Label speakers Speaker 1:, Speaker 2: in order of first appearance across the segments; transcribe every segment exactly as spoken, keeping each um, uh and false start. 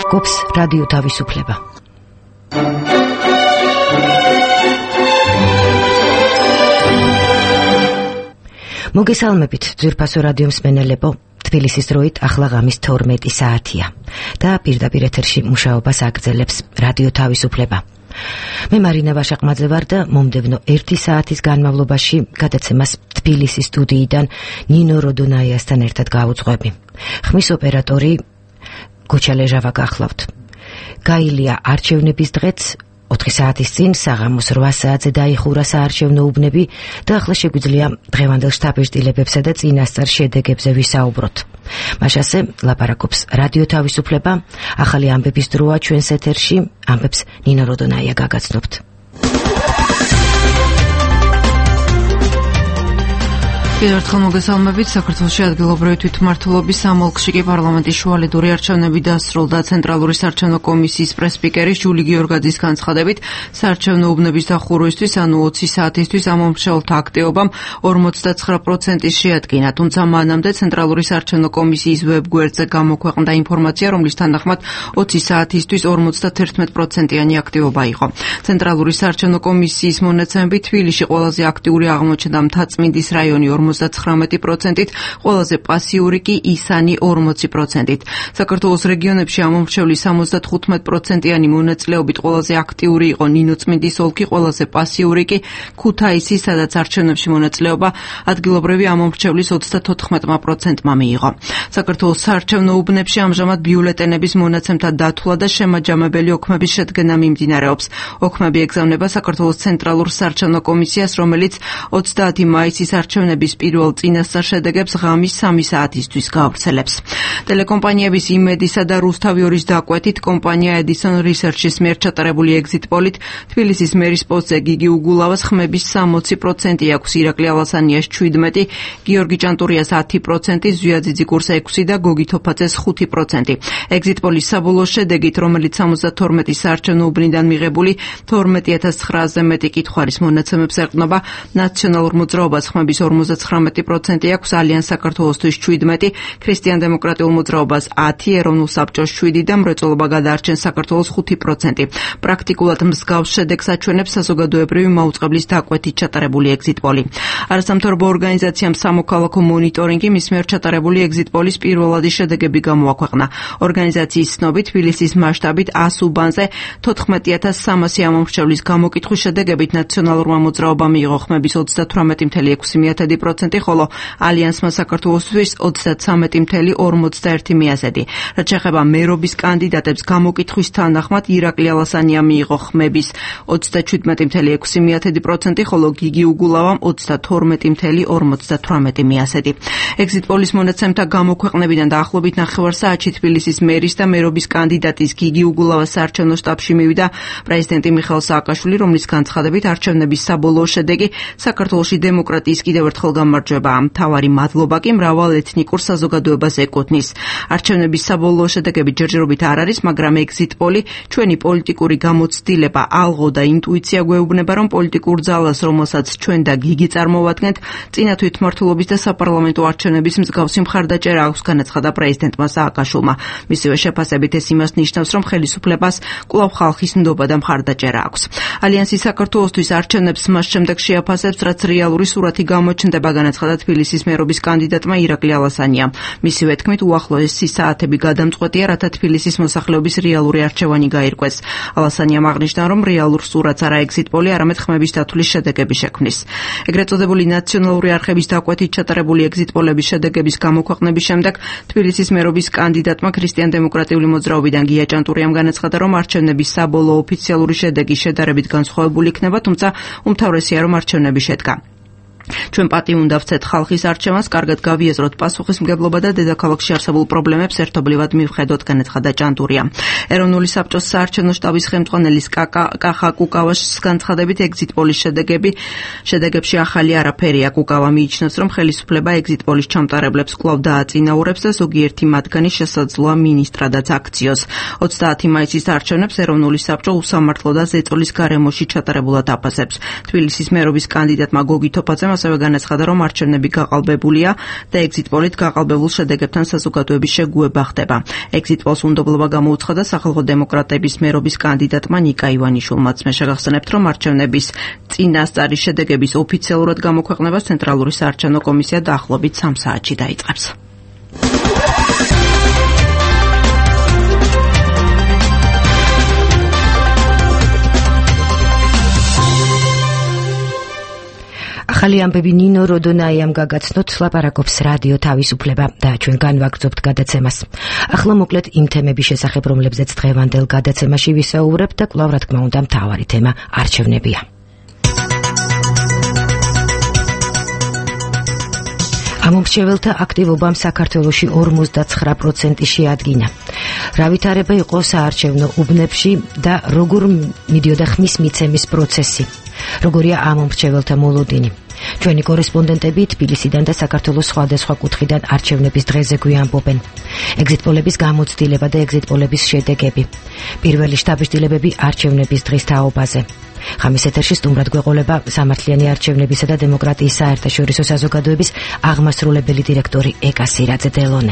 Speaker 1: ლაპარაკობს რადიო თავისუფლება. მოგესალმებით, ძვირფასო რადიო მსმენელებო. თბილისის დროით ახლა ღამის თორმეტი საათია და პირდაპირ ეთერში მუშაობას აგრძელებს რადიო თავისუფლება. მე მარინა ვაშაყმაძე ვარ და მომდევნო ერთი საათის განმავლობაში გადაცემას თბილისის სტუდიიდან ნინო როდონაიასთან ერთად გავუძღვები. ხმის ოპერატორი გოჩა ლეჟავა გახლავთ. გაილია არჩევნების დღეც ოთხი საათის წინ საღამოს რვა საათზე დაიხურა საარჩევნო უბნები და ახლა შეგვიძლია დღევანდელ შთაბეჭდილებებსა და წინასწარ შედეგებზე ვისაუბროთ. მაშასე ლაპარაკობს რადიო თავისუფლება, ახალი ამბების დროა ჩვენს ეთერში, ამბებს ნინო როდონაია გაგაცნობთ.
Speaker 2: კიდევ ერთხელ მოგესალმებით. საქართველოში ადგილობრივი თვითმმართველობის სამოლქში კი პარლამენტის შუალედური არჩევნები დასრულდა. ცენტრალური საარჩევნო კომისიის პრესპიკერი ჯული გიორგაძის განცხადებით, საარჩევნო უბნების დახურვისთვის, ანუ ოცი საათისთვის ამომრჩეველთა აქტივობამ ორმოცდაცხრა პროცენტი შეადგინა, თუმცა მანამდე ცენტრალური საარჩევნო კომისიის ვებგვერდზე გამოქვეყნდა ინფორმაცია, რომლის თანახმად ოცი საათისთვის ორმოცდათერთმეტი პროცენტიანი აქტივობა იყო. ცენტრალური საარჩევნო კომისიის მონაცემებით თბილისში ყველაზე აქტიური აღმოჩნდა მთაწმინდის რაიონი ორმოცდაცხრამეტი პროცენტით, ყველაზე პასიური კი ისანი ორმოცი პროცენტით. საქართველოს რეგიონებში ამომრჩევლის სამოცდათხუთმეტი პროცენტიანი მონაწილეობით ყველაზე აქტიური იყო ნინოწმინდის ოლქი, ყველაზე პასიური კი ქუთაისი, სადაც არჩევნებში მონაწილეობა ადგილობრივი ამომრჩევლის ოცდათოთხმეტი პროცენტმა მიიღო. საქართველოს საარჩევნო უბნებში ამჟამად ბიულეტენების მონაცემთა დათვლა და შემაჯამებელი ოქმების შედგენა მიმდინარეობს. ოქმები ეგზავნება საქართველოს ცენტრალურ საარჩევნო კომისიას, რომელიც ოცდაათი მაისის არჩევნების პირველ წინასწარ შედეგებს ღამის სამი საათისთვის გავრცელებს. ტელეკომპანიების იმედისა და რუსთავიორის დაკვეთით, კომპანია Edison Research-ის მიერ ჩატარებული ეგზიტ პოლით თბილისის მერის პოსტზე გიგი უგულავას ხმების სამოცი პროცენტი აქვს, ირაკლი ალასანიას შვიდმეტი, გიორგი ჭანტურიას ათი პროცენტი, ზვია ძიძიკურს ექვსი და გოგი თოფაძეს ხუთი პროცენტი. ეგზიტ პოლის საბოლოო შედეგით, რომელიც სამოცდათორმეტი საარჩევნო უბნიდან მიღებული თორმეტი ათას ცხრაასზე მეტი კითხვარის მონაცემებს ეყრდნობა, ნაციონალურ მოძრაობას ხმების ორმოცდაცხრამეტი პროცენტი აქვს, ალიანს საქართველოსთვის შვიდმეტი, ქრისტიან-დემოკრატიულ მოძრაობას ათი, ეროვნულ საბჭოს შვიდი და მრეწველობა გადაარჩენს საქართველოს ხუთი პროცენტი. პრაქტიკულად მსგავს შედეგს აჩვენებს საზოგადოებრივი მაუწყებლის დაკვეთით ჩატარებული ეგზიტ პოლი. არასამთავრობო ორგანიზაციამ სამოქალაქო მონიტორინგი მის მიერ ჩატარებული ეგზიტ პოლის პირველადი შედეგები გამოაქვეყნა. ორგანიზაციის ცნობით, თბილისის მასშტაბით ას უბანზე თოთხმეტი ათას სამასი ამომრჩევლის გამოკითხვის შედეგებით ნაციონალურმა მოძრაობამ მიიღო ხმების ოცდათვრამეტი целых ექვსი პროცენტი, ხოლო ალიანსმა საქართველოსთვის ოცდათვრამეტი целых ორმოცდაერთი პროცენტი. რაც შეეხება მერობის კანდიდატებს, გამოკითხვის თანახმად ირაკლი ალასანია მიიღო ხმების ოცდაშვიდმეტი целых ექვსი პროცენტი, ხოლო გიგი უგულავამ ოცდათორმეტი целых ორმოცდათვრამეტი პროცენტი. ეგზიტ პოლის მონაცემთა გამოქვეყნებიდან დაახლოებით ნახევარ საათში თბილისის მერის და მერობის კანდიდატის გიგი უგულავას საარჩევნო შტაბში მივიდა პრეზიდენტი მიხეილ სააკაშვილი, რომლის განცხადებით არჩევნების საბოლოო შედეგი საქართველოში დემოკრატიის კიდევ ერთხელ გამარჯვება. მთავარი მადლობა კი მრავალ ეთნიკურ საზოგადოებას ეკუთვნის. არჩევნების საბოლოო შედეგები ჯერჯერობით არ არის, მაგრამ ეგზიტ პოლი ჩვენი პოლიტიკური გამოცდილება, ალღო და ინტუიცია გვეუბნება, რომ პოლიტიკურ ძალას, რომელსაც ჩვენ და გიგი წარმოვადგენთ, წინა თვითმმართველობის და საპარლამენტო არჩევნების მსგავსი მხარდაჭერა აქვს, განაცხადა პრეზიდენტმა სააკაშვილმა. მისივე შეფასებით ეს იმას ნიშნავს, რომ ხელისუფლებას კვლავ ხალხის ნდობა და მხარდაჭერა აქვს. ალიანსი საქართველოსთვის არჩევნებს მას შემდეგ შეაფასებს, რაც რეალური სურათი გამოჩნდება, განაცხადა თბილისის მერობის კანდიდატმა ირაკლი ალასანიამ. მისივე თქმით, უახლოესი საათები გადამწყვეტია, რათა თბილისის მოსახლეობის რეალური არჩევანი გაირკვეს. ალასანიამ აღნიშნა, რომ რეალურ სურათს არა ეგზიტ პოლი, არამედ ხმების დათვლის შედეგები შექმნის. ეგრეთ წოდებული ნაციონალური არხების დაკვეთით ჩატარებული ეგზიტ პოლების შედეგების გამოქვეყნების შემდეგ თბილისის მერობის კანდიდატმა ქრისტიან-დემოკრატიული მოძრაობიდან გია ჭანტურიამ განაცხადა, რომ არჩევნების საბოლოო ოფიციალური შედეგი შედარებით განსხვავებული იქნება, თუმცა უმთავრესია, რომ არჩევნები შედგა. ჩვენ პატი უნდა ვცეთ ხალხის არჩევანს, კარგად გავიაზროთ პასუხისმგებლობა და დედაქალაქში არსებულ პრობლემებს ერთობლივად მივხედოთ, განაცხადა ჭანტურია. ეროვნული საბჭოს საარჩევნო შტაბის ხელმძღვანელის კახა კუკავაშის განცხადებით, ეგზიტ პოლის შედეგები შედეგებში ახალი არაფერია. კუკავა მიიჩნევს, რომ ხელისუფლება ეგზიტ პოლის ჩამტარებლებს კვლავ დააწინაურებს და ზოგიერთი მათგანი შესაძლოა მინისტრადაც აქციოს. ოცდაათი მაისის არჩევნებს ეროვნული საბჭო უსამართლო და ზეწოლის გარემოში ჩატარებულად აფასებს. თბილისის მერობის კანდიდატმა გოგი თოფაძემ ასევე განაცხადა, რომ არჩევნები გაყალბებულია და exit poll-ით გაყალბებულ შედეგებთან საზოგადოების შეგუება ხდება. exit poll-ს უნდობლობა გამოუცხადა სახალხო დემოკრატების მერობის კანდიდატმა ნიკა ივანიშვილმაც. მე შეგახსენებთ, რომ არჩევნების წინასწარი შედეგების ოფიციალურად გამოქვეყნებას ცენტრალური საარჩევნო კომისია დაახლოებით სამ საათში დაიწყებს.
Speaker 1: ახალი ამბები ნინო როდონაიამ გაგაცნოთ, ლაპარაკობს რადიო თავისუფლება და ჩვენ განვაგრძობთ გადაცემას. ახლა მოკლედ იმ თემების შესახებ, რომლებზეც დღევანდელ გადაცემაში ვისაუბრებთ და კვლავ რა თქმა უნდა მთავარი თემა არჩევნებია. ამომრჩეველთა აქტივობამ საქართველოში ორმოცდაცხრა პროცენტი შეადგინა. რა ვითარება იყო საარჩევნო უბნებში და როგორ მიდიოდა ხმის მიცემის პროცესი? როგორია ამომრჩეველთა მოლოდინი? ჩვენი კორესპონდენტები თბილისიდან და საქართველოს სხვადასხვა კუთხიდან არჩევნების დღეზე გვიამბობენ. exit poll-ების გამოცდილება და exit poll-ების შედეგები. პირველი შთაბეჭდილებები არჩევნების დღის თაობაზე. ხამის ეთერში სტუმრად გვეყოლება სამართლიანი არჩევნებისა და დემოკრატიის საერთაშორისო საზოგადოების აღმასრულებელი დირექტორი ეკა სირაძე დელონე.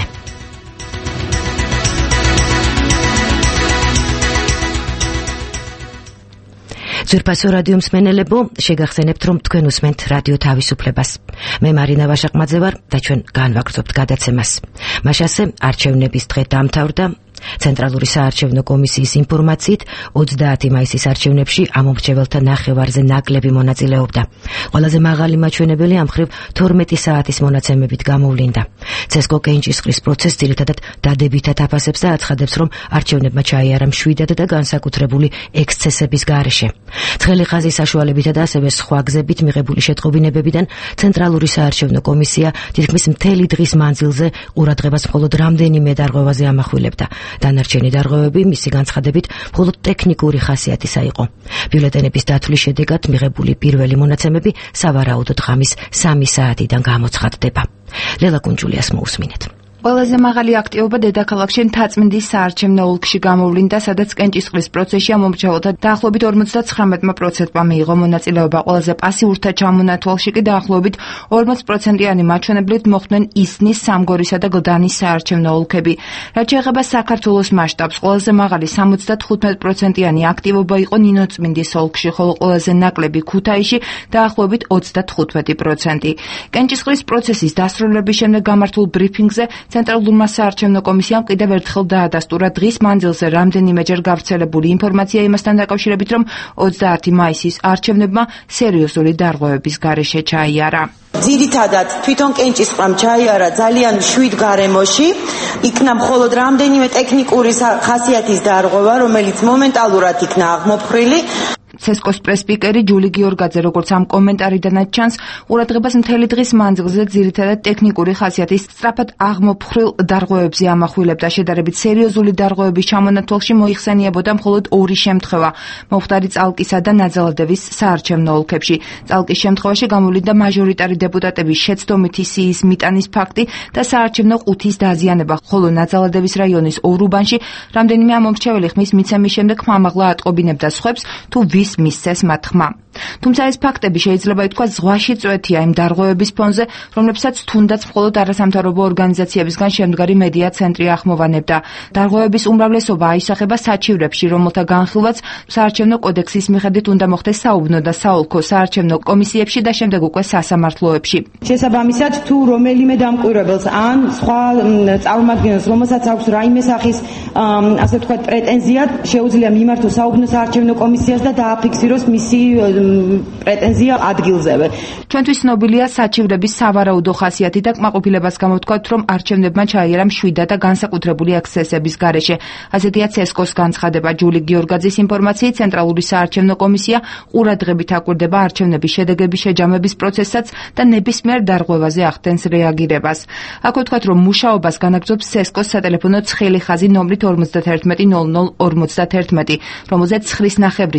Speaker 1: ძვირფასო რადიო მსმენელებო, შეგახსენებთ, რომ თქვენ უსმენთ რადიო თავისუფლებას. მე მარინა ვაშაკმაძე ვარ და ჩვენ განვაგრძობთ გადაცემას. მაშასე არჩევნების დღე დამთავრდა. ცენტრალური საარჩევნო კომისიის ინფორმაციით ოცდაათი მაისის არჩევნებში ამომრჩეველთა ნახევარზე ნაკლები მონაწილეობდა. ყველაზე მაღალი მაჩვენებელი ამ მხრივ თორმეტი საათის მონაცემებით გამოვლინდა. ცესკო კენჭისყრის პროცესს ძირითადად დადებითად აფასებს და აცხადებს, რომ არჩევნებმა ჩაიარა მშვიდად და განსაკუთრებული ექსცესების გარეშე. ცხელი ხაზის საშუალებითა და ასევე სხვა გზებით მიღებული შეტყობინებებიდან ცენტრალური საარჩევნო კომისია თითქმის მთელი დღის მანძილზე ყურადღებას მხოლოდ რამდენიმე დარღვევაზე ამახვილებდა. დანარჩენი დარღვევები მისი განცხადებით მხოლოდ ტექნიკური ხასიათისა იყო. ბიულეტენების დათვლის შედეგად მიღებული პირველი მონაცემები სავარაუდოდ ღამის სამი საათიდან გამოცხადდება. ლელა კუნჯულიას მოусმინეთ.
Speaker 3: ყველაზე მაღალი აქტივობა დედაქალაქში მთაწმინდის საარჩევნო ოლქში გამოვლინდა, სადაც კენჭისყრის პროცესში ამომრჩეველთა დაახლოებით ორმოცდაცხრამეტი პროცენტმა მიიღო მონაწილეობა. ყველაზე პასიურთა ჩამონათვალში კი დაახლოებით ორმოც პროცენტიანი მაჩვენებლით მოხვდნენ ისნის, სამგორისა და გლდანის საარჩევნო ოლქები. რაც შეეხება საქართველოს მასშტაბს, ყველაზე მაღალი სამოცდათხუთმეტი პროცენტიანი აქტივობა იყო ნინოწმინდის ოლქში, ხოლო ყველაზე ნაკლები ქუთაისში დაახლოებით ოცდათხუთმეტი პროცენტი. კენჭისყრის პროცესის დასრულების შემდეგ გამართულ ბრიფინგზე ცენტრალურმა საარჩევნო კომისიამ კიდევ ერთხელ დაადასტურა დღის მანძილზე რამდენიმეჯერ გავრცელებული ინფორმაცია იმასთან დაკავშირებით, რომ ოცდაათი მაისის არჩევნებმა სერიოზული დარღვევების გარეშე ჩაიარა.
Speaker 4: ძირითადად თვითონ კენჭისყრამ ჩაიარა ძალიან მშვიდ გარემოში, იქნა მხოლოდ რამდენიმე ტექნიკური ხასიათის დარღვევა, რომელიც მომენტალურად იქნა აღმოფხრილი.
Speaker 3: ცესკოს პრესპიკერი ჯული გიორგაძე, როგორც ამ კომენტარიდანაც ჩანს, ყურადღებას მთელი დღის მანძილზე ძირითადად ტექნიკური ხასიათის სწრაფად აღმოფხრილ დარღვევებზე ამახვილებდა. შედარებით სერიოზული დარღვევების ჩამონათვალში მოიხსენიებოდა მხოლოდ ორი შემთხვევა, მომხდარი წალკისა და ნაძალადევის საარჩევნო ოლქებში. წალკის შემთხვევაში გამოვლინდა მაჟორიტარი დეპუტატების შეცდომითი სიის მიტანის ფაქტი და საარჩევნო ყუთის დაზიანება, ხოლო ნაძალადევის რაიონის ორ უბანში რამდენიმე ამომრჩეველი ხმის მიცემის შემდეგ ხმამაღლა ატყობინებდა სხვებს, თუ ვის მისცეს მათ ხმა. თუმცა ეს ფაქტები შეიძლება ითქვას ზღვაში წვეთია იმ დარღვევების ფონზე, რომლებსაც თუნდაც მხოლოდ არასამთავრობო ორგანიზაციებისგან შემდგარი მედია ცენტრი ახმოვანებდა. დარღვევების უმრავლესობა აისახება საჩივრებში, რომელთა განხილვაც საარჩევნო კოდექსის მიხედვით უნდა მოხდეს საუბნო და საოლქო საარჩევნო კომისიებში და შემდეგ უკვე სასამართლოებში.
Speaker 5: შესაბამისად, თუ რომელიმე დამკვირვებელს ან სხვა წარმომადგენელს, რომელსაც აქვს რაიმე სახის ასე ვთქვათ პრეტენზია, შეუძლია მიმართოს საუბნო საარჩევნო კომისიას და დააფიქსიროს მისი პრეტენზია ადგილზევე.
Speaker 3: ჩვენთვის ცნობილია საჩივრების სავარაუდო ხასიათი და კმაყოფილებას გამოვთქვათ, რომ არჩევნებმა ჩაიარა მშვიდად და განსაკუთრებული ექსცესების გარეშე. ასეთია ცესკოს განცხადება. ჯული გიორგაძის ინფორმაციით, ცენტრალური საარჩევნო კომისია ყურადღებით აკვირდება არჩევნების შედეგების შეჯამების პროცესსაც და ნებისმიერ დარღვევაზე ახდენს რეაგირებას. აქვე ვთქვათ, რომ მუშაობას განაგრძობს ცესკოს სატელეფონო ცხელი ხაზი ნომრით ორმოცდაათი ნული ნული ორმოცდაათი, რომელზეც ცხრის ნახევრის მონაცემ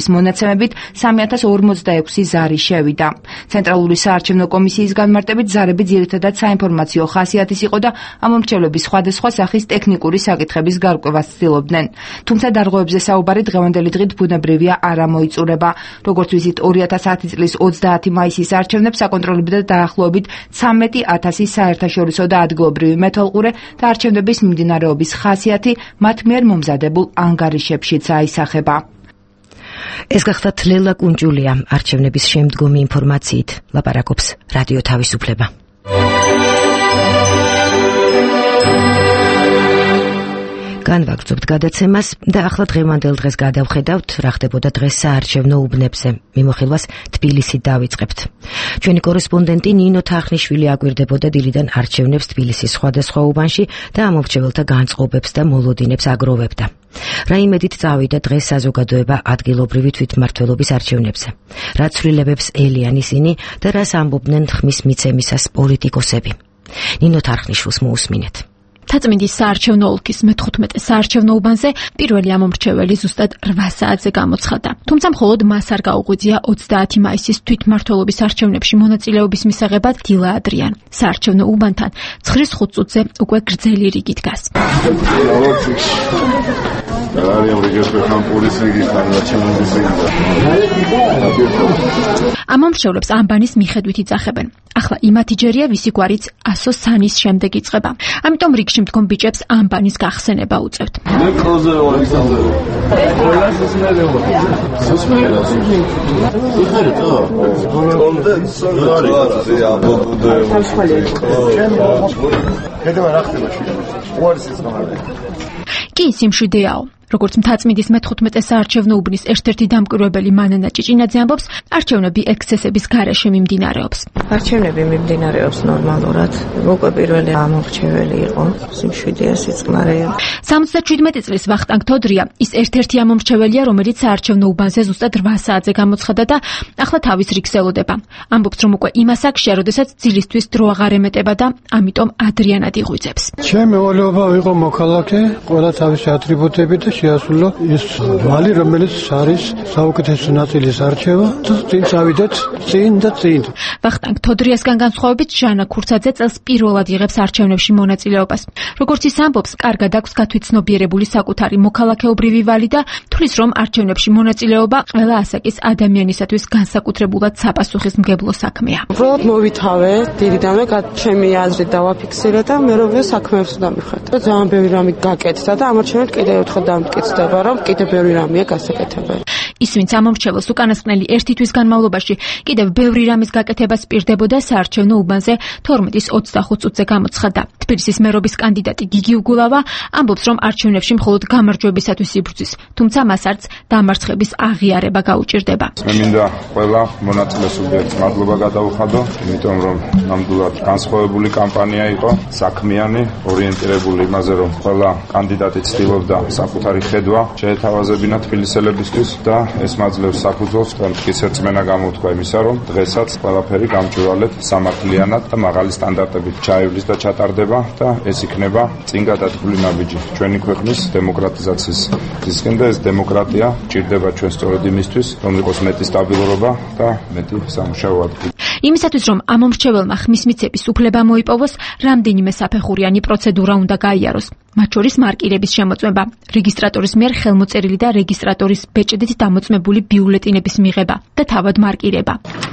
Speaker 3: მონაცემებით სამი ათას ორმოცდაექვსი ზარი შევიდა. ცენტრალური საარჩევნო კომისიის განმარტებით ზარები ძირითადად საინფორმაციო ხასიათის იყო და ამომრჩევლების სხვადასხვა სახის ტექნიკური საკითხების გარკვევას ცდილობდნენ. თუმცა დარღვევებზე საუბარი დღევანდელი დღით ბუნებრივია არ ამოიწურება. როგორც ვიცით, ორი ათას ათი წლის ოცდაათი მაისის არჩევნებს აკონტროლებდა დაახლოებით ცამეტი ათასი საერთაშორისო და ადგილობრივი მეთვალყურე და არჩევნების მიმდინარეობის ხასიათი მათ მიერ მომზადებულ ანგარიშებშიც აისახება.
Speaker 1: ეს გახდათ ლელა კუნჭულია არჩევნების შემდგომი ინფორმაციით ლაპარაკობს რადიო თავისუფლება. განვაგრძობთ გადაცემას და ახლა დღევანდელ დღეს გადავხედავთ რა ხდებოდა დღეს საარჩევნო უბნებზე. მიმოხილვას თბილისით დავიწყებთ. ჩვენი კორესპონდენტი ნინო თახნიშვილი აკვირდებოდა დილიდან არჩევნებს თბილისის სხვადასხვა უბანში და ამომრჩეველთა განწყობებს და მოლოდინებს აგროვებდა. რა იმედით წავიდა დღეს საზოგადოება ადგილობრივი თვითმმართველობის არჩევნებზე? რა ცვლილებებს ელიან ისინი და რას ამბობდნენ ხმის მიცემისას პოლიტიკოსები? ნინო თახნიშვილს მოусმინეთ.
Speaker 6: თაწმინდის საარჩევნო ოლქის მეთხუთმეტე საარჩევნო უბანზე პირველი ამომრჩეველი ზუსტად რვა საათზე გამოცხადდა. თუმცა მხოლოდ მას არ გაუღვიძია ოცდაათი მაისის თვითმმართველობის არჩევნებში მონაწილეობის მისაღებად დილა ადრიან. საარჩევნო უბანთან ცხრის ხუთ წუთზე უკვე გრძელი რიგი დგას. ამომრჩევლებს ამბანის მიხედვით იძახებენ. ახლა იმათი ჯერია, ვისი გვარიც ასო სანის შემდეგ იწყება. ამიტომ რიგში მდგომ ბიჭებს ამბანის გახსენება უწევთ. კი სიმშვიდეაო. როგორც მთაწმინდის მეთხუთმეტე საარჩევნო უბნის ერთ-ერთი დამკვირვებელი მანანა ჭიჭინაძე ამბობს, არჩევნები ექსცესების გარეშე მიმდინარეობს.
Speaker 7: არჩევნები მიმდინარეობს ნორმალურად. უკვე პირველი ამომრჩეველი იყო, სიმშვიდეა, სიწყნარეა.
Speaker 6: სამოცდაშვიდმეტი წლის ვახტანგ თოდრია ის ერთ-ერთი ამომრჩეველია, რომელიც საარჩევნო უბანზე ზუსტად რვა საათზე გამოცხადდა და ახლა თავის რიგს ელოდება. ამბობს, რომ უკვე იმ ასაკშია, როდესაც ძილისთვის დრო აღარ ემეტება და ამიტომ ადრიანად იღვიძებს.
Speaker 8: ჩემი ვალეობა იყო მოქალაქე, ყველა თავისი ატრიბუტები და შეასრულო ის ვალი, რომელიც არის საუკეთესო ნაწილის არჩევა და წინ წავიდეთ წინ და წინ.
Speaker 6: ვახტანგ თოდრიასგან განსხვავებით ჟანა ქურცაძე წელს პირველად იღებს არჩევნებში მონაწილეობას. როგორც ის ამბობს, კარგად აქვს გათვითცნობიერებული საკუთარი მოქალაქეობრივი ვალი და თვლის, რომ არჩევნებში მონაწილეობა ყველა ასაკის ადამიანისათვის განსაკუთრებულად საპასუხისმგებლო საქმეა.
Speaker 9: უბრალოდ მოვითავე, დიდიდანვე ჩემი აზრით დავაფიქსირე და მე რომ საქმეებს დავიხატე. ძალიან ბევრი რამე გაკეთდა და ამ არჩევნით კიდევ ერთხელ დამტკიცდება, რომ კიდევ ბევრი რამეა გასაკეთებელი.
Speaker 6: ის, ვინც ამომრჩეველს უკანასკნელი ერთი თვის განმავლობაში კიდევ ბევრი რამის გაკეთებას პირდებოდა, საარჩევნო უბანზე თორმეტის ოცდახუთ წუთზე გამოცხადდა. თბილისის მერობის კანდიდატი გიგი უგულავა ამბობს, რომ არჩევნებში მხოლოდ გამარჯვებისათვის იბრძვის, თუმცა მას არც დამარცხების აღიარება გაუჭირდება.
Speaker 10: მე მინდა ყველა მონაწილე სუბიექტს მადლობა გადავუხადო, იმიტომ რომ ნამდვილად განსხვავებული კამპანია იყო, საქმიანი, ორიენტირებული იმაზე, რომ ყველა კანდიდატი ცდილობდა საკუთარი ხედვა შეეთავაზებინა თბილისელებისთვის და ეს მაძლევს საფუძველს მტკიცე რწმენა გამოთქვა იმისა, რომ დღესაც ყველაფერი გამჭვირვალედ სამართლიანად და მაღალი სტანდარტებით ჩაივლის და ჩატარდება და ეს იქნება წინ გადადგმული ნაბიჯი ჩვენი ქვეყნის დემოკრატიზაციის ისკენ და ეს დემოკრატია ჭირდება ჩვენ სწორედ იმისთვის, რომ იყოს მეტი სტაბილურობა და მეტი სამუშაო ადგილი.
Speaker 6: იმისათვის, რომ ამომრჩეველმა ხმის მიცემის უფლება მოიპოვოს, რამდენიმე საფეხურიანი პროცედურა უნდა გაიაროს. მათ შორის მარკირების შემოწმება, რეგისტრატორის მიერ ხელმოწერილი და რეგისტრატორის ბეჭდით დამოწმებული ბიულეტინების მიღება და თავად მარკირება.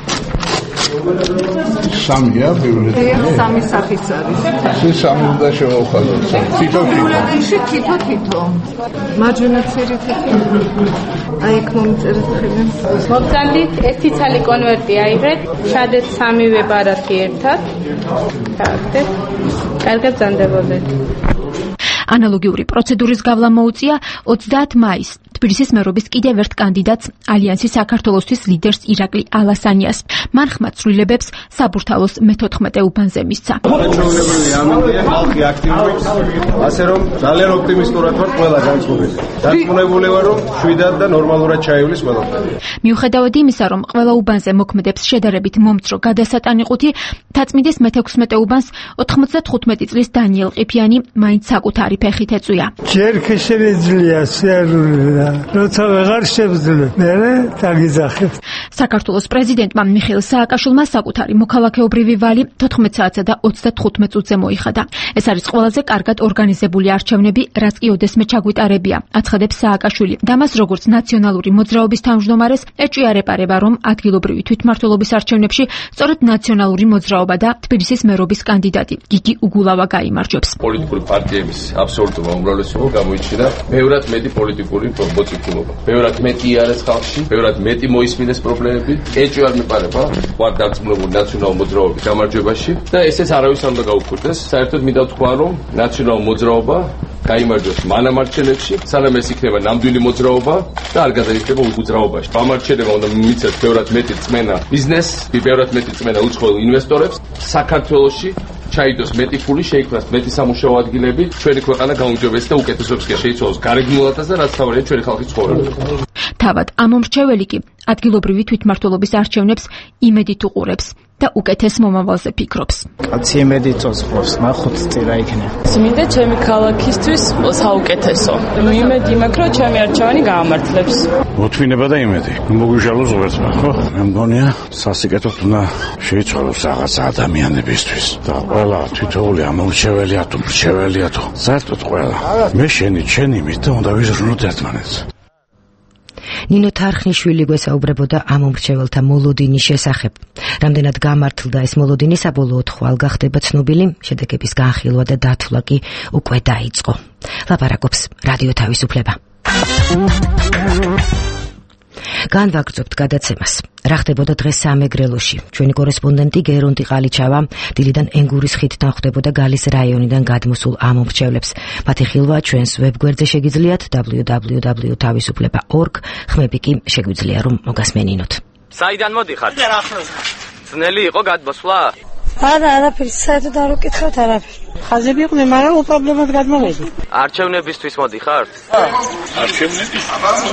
Speaker 11: სამია ბიულეტინი.
Speaker 9: სამი სახის არის.
Speaker 11: ეს სამი უნდა შევავხაზოთ. თითო
Speaker 9: ბიულეტინში თითო თითო. მარჯვენა წერით. აი იქ მომწერეთ ხელი.
Speaker 12: მოგწალით ეს ციცალი კონვერტი აიღეთ, შადეთ სამივე ბარათი ერთად. დააგდეთ. კარგად ზანდებოდეთ.
Speaker 6: ანალოგიური პროცედურის გავლა მოუწია ოცდაათ მაისს თბილისის მერობის კიდევ ერთ კანდიდატს, ალიანსის საქართველოსთვის ლიდერს ირაკლი ალასანიას. მან ხმა ცვლილებებს საბურთალოს მეთოთხმეტე უბანზე მისცა.
Speaker 13: ჩვეულებრივი ამბია, ხალხი აქტიურობს, ასე რომ ძალიან ოპტიმისტურად ვარ ყველა განწყობაზე. დარწმუნებული ვარ, რომ შვიდად და ნორმალურად ჩაივლის ყველაფერი.
Speaker 6: მიუხედავად იმისა, რომ ყველა უბანზე მოქმედებს შედარებით მომცრო გადასატანიყუთი, თაწმინდის მეთექვსმეტე უბანს ოთხმოცდათხუთმეტი წლის დანიელ ყიფიანი მაინც საკუთარი ფეხით ეწვია.
Speaker 8: ჯერ კი შეიძლება სიარული
Speaker 14: როცა ვეღარ შევძლებ, მე დაგიძახებ.
Speaker 6: საქართველოს პრეზიდენტმა მიხეილ სააკაშვილმა საკუთარი მოქალაქეობრივი ვალი თოთხმეტ საათსა და ოცდათხუთმეტ წუთზე მოიხადა. ეს არის ყველაზე კარგად ორგანიზებული არჩევნები, რაც კი ოდესმე ჩაგვიტარებია, აცხადებს სააკაშვილი. და მას როგორც ნაციონალური მოძრაობის თავმჯდომარეს ეჭვია რეპარება, რომ ადგილობრივი თვითმმართველობის არჩევნებში სწორედ ნაციონალური მოძრაობა და თბილისის მერობის კანდიდატი გიგი უგულავა გაიმარჯვებს.
Speaker 15: პოლიტიკური პარტიების აბსოლუტური უმრავლესობა გამოიჩინა ბევრად მეტი პოლიტიკური მოციქულობა. ბევრად მეტი არის ხალხში, ბევრად მეტი მოისმინეს პრობლემები. ეჭვი არ მეპარება ვარ დარწმუნებული ნაციონალურ მოძრაობის გამარჯვებაში და ესეც არავის არ უნდა გაუქმდეს. საერთოდ მინდა ვთქვა, რომ ნაციონალურ მოძრაობა გაიმარჯვებს მანამ არჩევნებში, სანამ ეს იქნება ნამდვილი მოძრაობა და არ გადაიქცება უძრაობაში. გამარჯვება უნდა მიცეს ბევრად მეტი წმენა ბიზნესს, ბევრად მეტი წმენა უცხოელ ინვესტორებს საქართველოში. ჩაიდოს მეტი ფული, შეიქმნას მეტი სამუშაო ადგილები, ჩვენი ქვეყანა გაუმჯობესდეს და უკეთესობს კი შეიცვალოს გარეგნულადაც და რაც თავარია ჩვენი ხალხის ცხოვრება.
Speaker 6: თავად ამომრჩეველი კი ადგილობრივი თვითმმართველობის არჩევნებს იმედით უყურებს და უკეთეს მომავალზე ფიქრობს.
Speaker 16: კაცი იმედით წოცხლობს, მახუთ წირა იქნება.
Speaker 17: მინდა ჩემი ქალაქისთვის საუკეთესო. იმედი მაქვს, რომ ჩემი არჩევანი გაამართლებს.
Speaker 18: მოთმინება და იმედი. მოგვიშალოს ღმერთმა, ხო? მე მგონია, სასიკეთოდ უნდა შეიცვალოს რაღაც ადამიანებისთვის და ყველა თითოეული ამომრჩეველია თუ მრჩეველია თუ საერთოდ ყველა. მე შენი, ჩემი იმით და უნდა ვიზრუნოთ ერთმანეთს.
Speaker 1: ნინო თარხნიშვილი გვესაუბრებოდა ამომრჩეველთა მოლოდინის შესახებ. რამდენად გამართლდა ეს მოლოდინი საბოლოოდ ხვალ გახდება ცნობილი, შედეგების განხილვა და დათვლა კი უკვე დაიწყო. ლაპარაკობს რადიო თავისუფლება. განვაგრძობთ გადაცემას. რა ხდებოდა დღეს სამეგრელოში? ჩვენი კორესპონდენტი გერონტი ყალიჩავა დილიდან ენგურის ხიდთან ხვდებოდა გალის რაიონიდან გადმოსულ ამომრჩევლებს. მათი ხილვა ჩვენს ვებგვერდზე შეგიძლიათ დაბლიუ დაბლიუ დაბლიუ თავისუფლება точка ორგ. ხმები კი შეგვიძლია რომ მოგასმენინოთ.
Speaker 19: საიდან მოდიხართ? ძნელი იყო გადმოსვლა?
Speaker 20: არა, არაფერი, საერთოდ არ უკითხავთ არაფერი. ხაზები იყვნენ, მაგრამ უპრობლემოდ გადმოვედი.
Speaker 19: არჩევნებისთვის მოდიხართ?
Speaker 18: არჩევნებისთვის?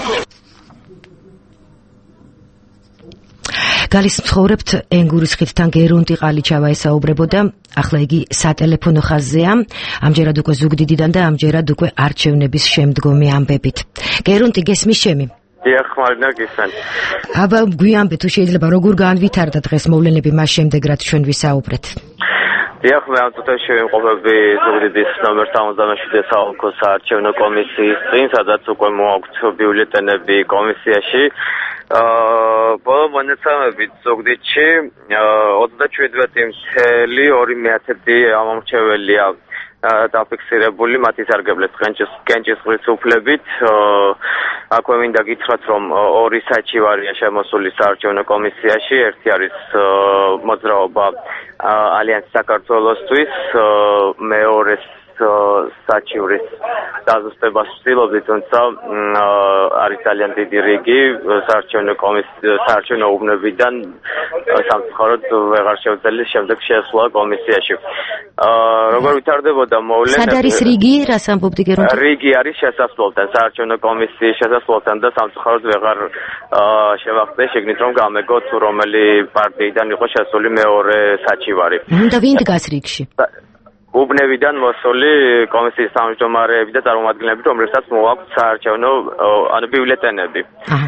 Speaker 1: გალის მცხოვრებთ ენგურის ხიდთან გერონტი ყალიჩავა ესაუბრებოდა. ახლა იგი სატელეფონო ხაზზეა, ამჯერად უკვე ზუგდიდიდან და ამჯერად უკვე არჩევნების შემდგომი ამბებით. გერონტი, გესმის ჩემი?
Speaker 19: დიახ, მარინა, გისმენთ.
Speaker 1: აბა გვიამბე თუ შეიძლება როგორ განვითარდა დღეს მოვლენები მას შემდეგ რაც ჩვენ ვისაუბრეთ.
Speaker 19: დიახ, მე ამ წუთებში ვიმყოფები ზუგდიდის ნომერ სამოცდამშვიდე საოლქო საარჩევნო კომისიის წინ, სადაც უკვე მოაქვთ ბიულეტენები კომისიაში. ბოლო მონაცემებით ზუგდიდში ოცდაშვიდმეტი целых ორი მეათედი ამომრჩეველია დაფიქსირებული მათი სარგებლეთ კენჭისყრის უფლებით. აქვე მინდა გითხრათ, რომ ორი საჩივარია შემოსული საარჩევნო კომისიაში. ერთი არის მოძრაობა ალიანსი საქართველოსთვის, მეორე საჩივრის დაზუსტებას ვცდილობთ, თუმცა არის ძალიან დიდი რიგი საარჩევნო კომისიის საარჩევნო უბნებიდან სამწუხაროდ ვეღარ შევძლეს შემდეგ შესვლა კომისიაში. როგორ ვითარდებოდა მოვლენები?
Speaker 1: სად არის რიგი? რას ამბობდი გერონტი?
Speaker 19: რიგი არის შესასვლელთან, საარჩევნო კომისიის შესასვლელთან და სამწუხაროდ ვეღარ შევახდე, შეგნით რომ გამეგო თუ რომელი პარტიიდან იყო შესული მეორე საჩივარი.
Speaker 1: და ვინ დგას რიგში?
Speaker 19: უბნებიდან მოსული კომისიის თავმჯდომარეები და წარმომადგენლები, რომლებსაც მოაქვთ საარჩევნო ანუ ბიულეტენები.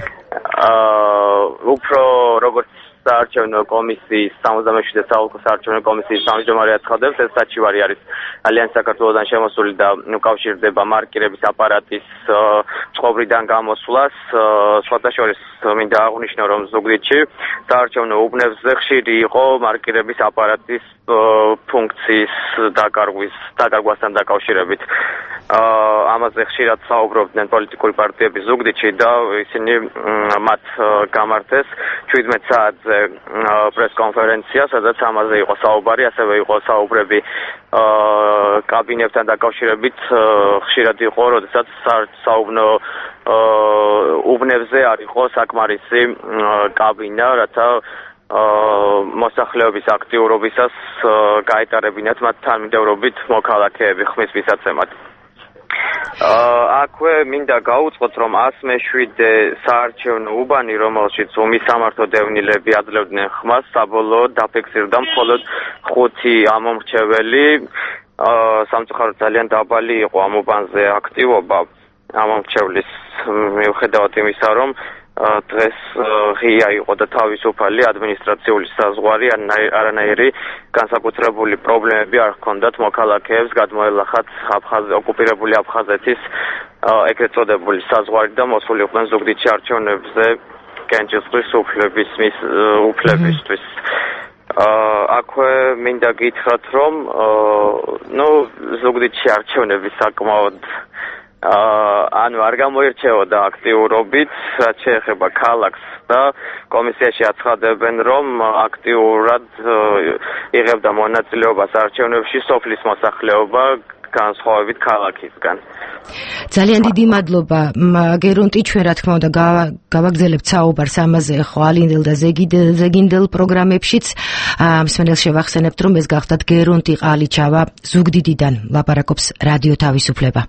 Speaker 19: აა უფრო როგორც საარჩევნო კომისიის სამოცდამეშვიდე საოლქო საარჩევნო კომისიის თავმჯდომარე აცხადებს, ეს საჩივარი არის ალიანსი საქართველოსთან შემოსული და უკავშირდება მარკირების აპარატის წყობრიდან გამოსვლას. სხვათა შორის მინდა აღვნიშნო, რომ ზუგდიდში საარჩევნო უბნებზე ხშირი იყო მარკირების აპარატის ფუნქციის დაკარგვის დაკარგვასთან დაკავშირებით. ამაზე ხშირად საუბრობდნენ პოლიტიკური პარტიები ზუგდიდში და ისინი მათ გამართეს შვიდმეტ საათზე პრესკონფერენცია, სადაც ამაზე იყო საუბარი, ასევე იყო საუბრები კაბინეტთან დაკავშირებით. ხშირად იყო, როდესაც საუბნო უბნებზე არ იყო საკმარისი კაბინა, რათა მოსახლეობის აქტიურობისას გაეტარებინათ მათ თანმიმდევრობით მოქალაქეები ხმის მისაცემად. აქვე მინდა გაუწყოთ, რომ ას მეშვიდე საარჩევნო უბანი, რომელშიც უმისამართო დევნილები აძლევდნენ ხმას, საბოლოოდ დაფიქსირდა მხოლოდ ხუთი ამომრჩეველი. სამწუხაროდ ძალიან დაბალი იყო ამ უბანზე აქტივობა. ამ მრჩევლის მიუხედავად იმისა, რომ დღეს ღია იყო და თავისუფალი ადმინისტრაციული საზღვარი, არანაირი განსაკუთრებული პრობლემები არ ჰქონდათ მოქალაქეებს გადმოელახათ ოკუპირებული აფხაზეთის ეგრეთ წოდებული საზღვარი და მოსულიყვნენ ზუგდიდში არჩევნებზე კენჭისყრის უფლების უფლებისთვის. აქვე მინდა გითხრათ, რომ ნუ ზუგდიდში არჩევნები საკმაოდ ანუ არ გამოირჩეოდა აქტიურობით, რაც შეეხება ქალაქს და კომისიაში აცხადებენ, რომ აქტიურად იღებდა მონაწილეობას არჩევნებში სოფლის მოსახლეობა განსხვავებით ქალაქისგან.
Speaker 1: ძალიან დიდი მადლობა გერონტი, ჩვენ რა თქმა უნდა გავაგზავნებთ საუბარს ამაზე ხო ალინდელ და ზეგინდელ პროგრამებშიც. მსმენელს შევახსენებთ, რომ ეს გახდათ გერონტი ყალიჩავა ზუგდიდიდან ლაპარაკობს რადიო თავისუფლება.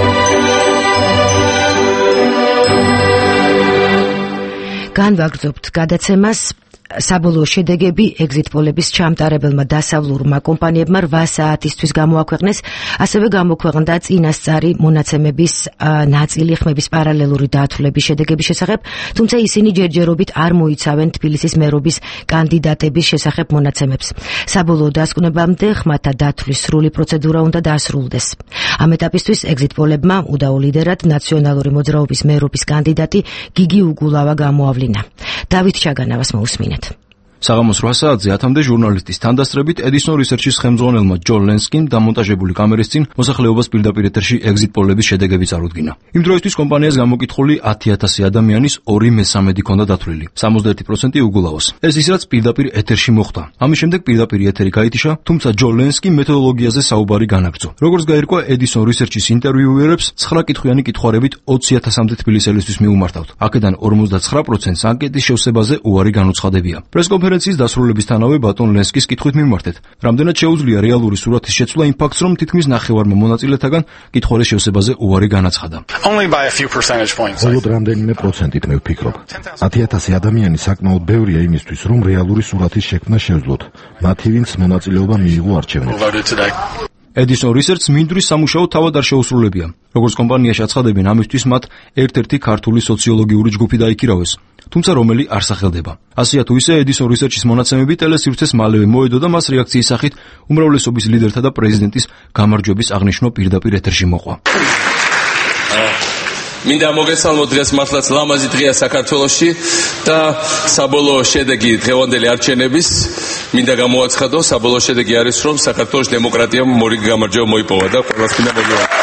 Speaker 1: განვაგრძობთ გადაცემას. საბოლოო შედეგები ეგზიტ პოლების ჩამტარებელმა დასავლურმა კომპანიებმა რვა საათისთვის გამოაქვეყნეს, ასევე გამოქვეყნდა წინასწარი მონაცემების ნაწილი ხმების პარალელური დათვლების შედეგების შესახებ, თუმცა ისინი ჯერჯერობით არ მოიცავენ თბილისის მერობის კანდიდატების შესახებ მონაცემებს. საბოლოო დასკვნებამდე ხმათა დათვლის სრული პროცედურა უნდა დასრულდეს. ამ ეტაპისთვის ეგზიტ პოლებმა უდაო ლიდერად ნაციონალური მოძრაობის მერობის კანდიდატი გიგი უგულავა გამოავლინა. დავით ჩაგანავას მოусმინეთ.
Speaker 21: საღამოს რვა საათზე ათამდე ჟურნალისტის თანდასწრებით Edison Research-ის ხელმძღვანელმა ჯონ ლენსკიმ დამონტაჟებული კამერის წინ მოსახლეობას პირდაპირ ეთერში ეგზიტ პოლების შედეგები წარუდგინა. იმ დროისთვის კომპანიას გამოკითხული ათი ათასი ადამიანის ორი მესამედი ჰქონდა დათვლილი, სამოცდაერთი პროცენტი უგულავას. ეს ის რაც პირდაპირ ეთერში მოხდა. ამის შემდეგ პირდაპირ ეთერი გაითიშა, თუმცა ჯონ ლენსკიმ მეთოდოლოგიაზე საუბარი განაგრძო. როგორც გაირკვა Edison Research-ის ინტერვიუერებს, ცხრა კითხვიანი კითხვარებით ოცი ათასამდე თბილისელისთვის მიუმართავთ. აქედან ორმოცდაცხრა პროცენტს ანკეტის შევსებაზე უარი განუცხადებია. პრესკონფერენციის დასრულებისთანავე ბატონ ლენსკის კითხვით მიმართეთ, რამდენად შეუძლია რეალური სურათის შეცვლა იმ ფაქტს, რომ თითქმის ნახევარმა მონაწილეთაგან კითხვარის შევსებაზე უარი განაცხადა.
Speaker 22: მხოლოდ რამდენიმე პროცენტით მე ვფიქრობ. ათი ათასი ადამიანი საკმაოდ ბევრია იმისთვის, რომ რეალური სურათის შექმნა შევძლოთ. მათი ვინც მონაწილეობა მიიღო არჩევნებში.
Speaker 21: Edison Research მინდვრის სამუშაო თავად არ შეუსრულებია. როგორც კომპანიაში აცხადებენ, ამისთვის მათ ერთ-ერთი ქართული სოციოლოგიური ჯგუფი დაიქირავეს. თუმცა რომელი არ სახელდება. ასეა თუ ისე Edison Research-ის მონაცემები ტელესივრცეს მალევე მოედო და მას რეაქციის სახით უმრავლესობის ლიდერთა და პრეზიდენტის გამარჯვების აღნიშვნა პირდაპირ ეთერში მოყვა.
Speaker 15: მინდა მოგესალმოთ დღეს მართლაც ლამაზი დღეა საქართველოში და საბოლოო შედეგი დღევანდელი არჩევნების მინდა გამოაცხადო, საბოლოო შედეგი არის, რომ საქართველოს დემოკრატიამ მორიგი გამარჯვება მოიპოვა და ყველას მინდა მოგესალმოთ.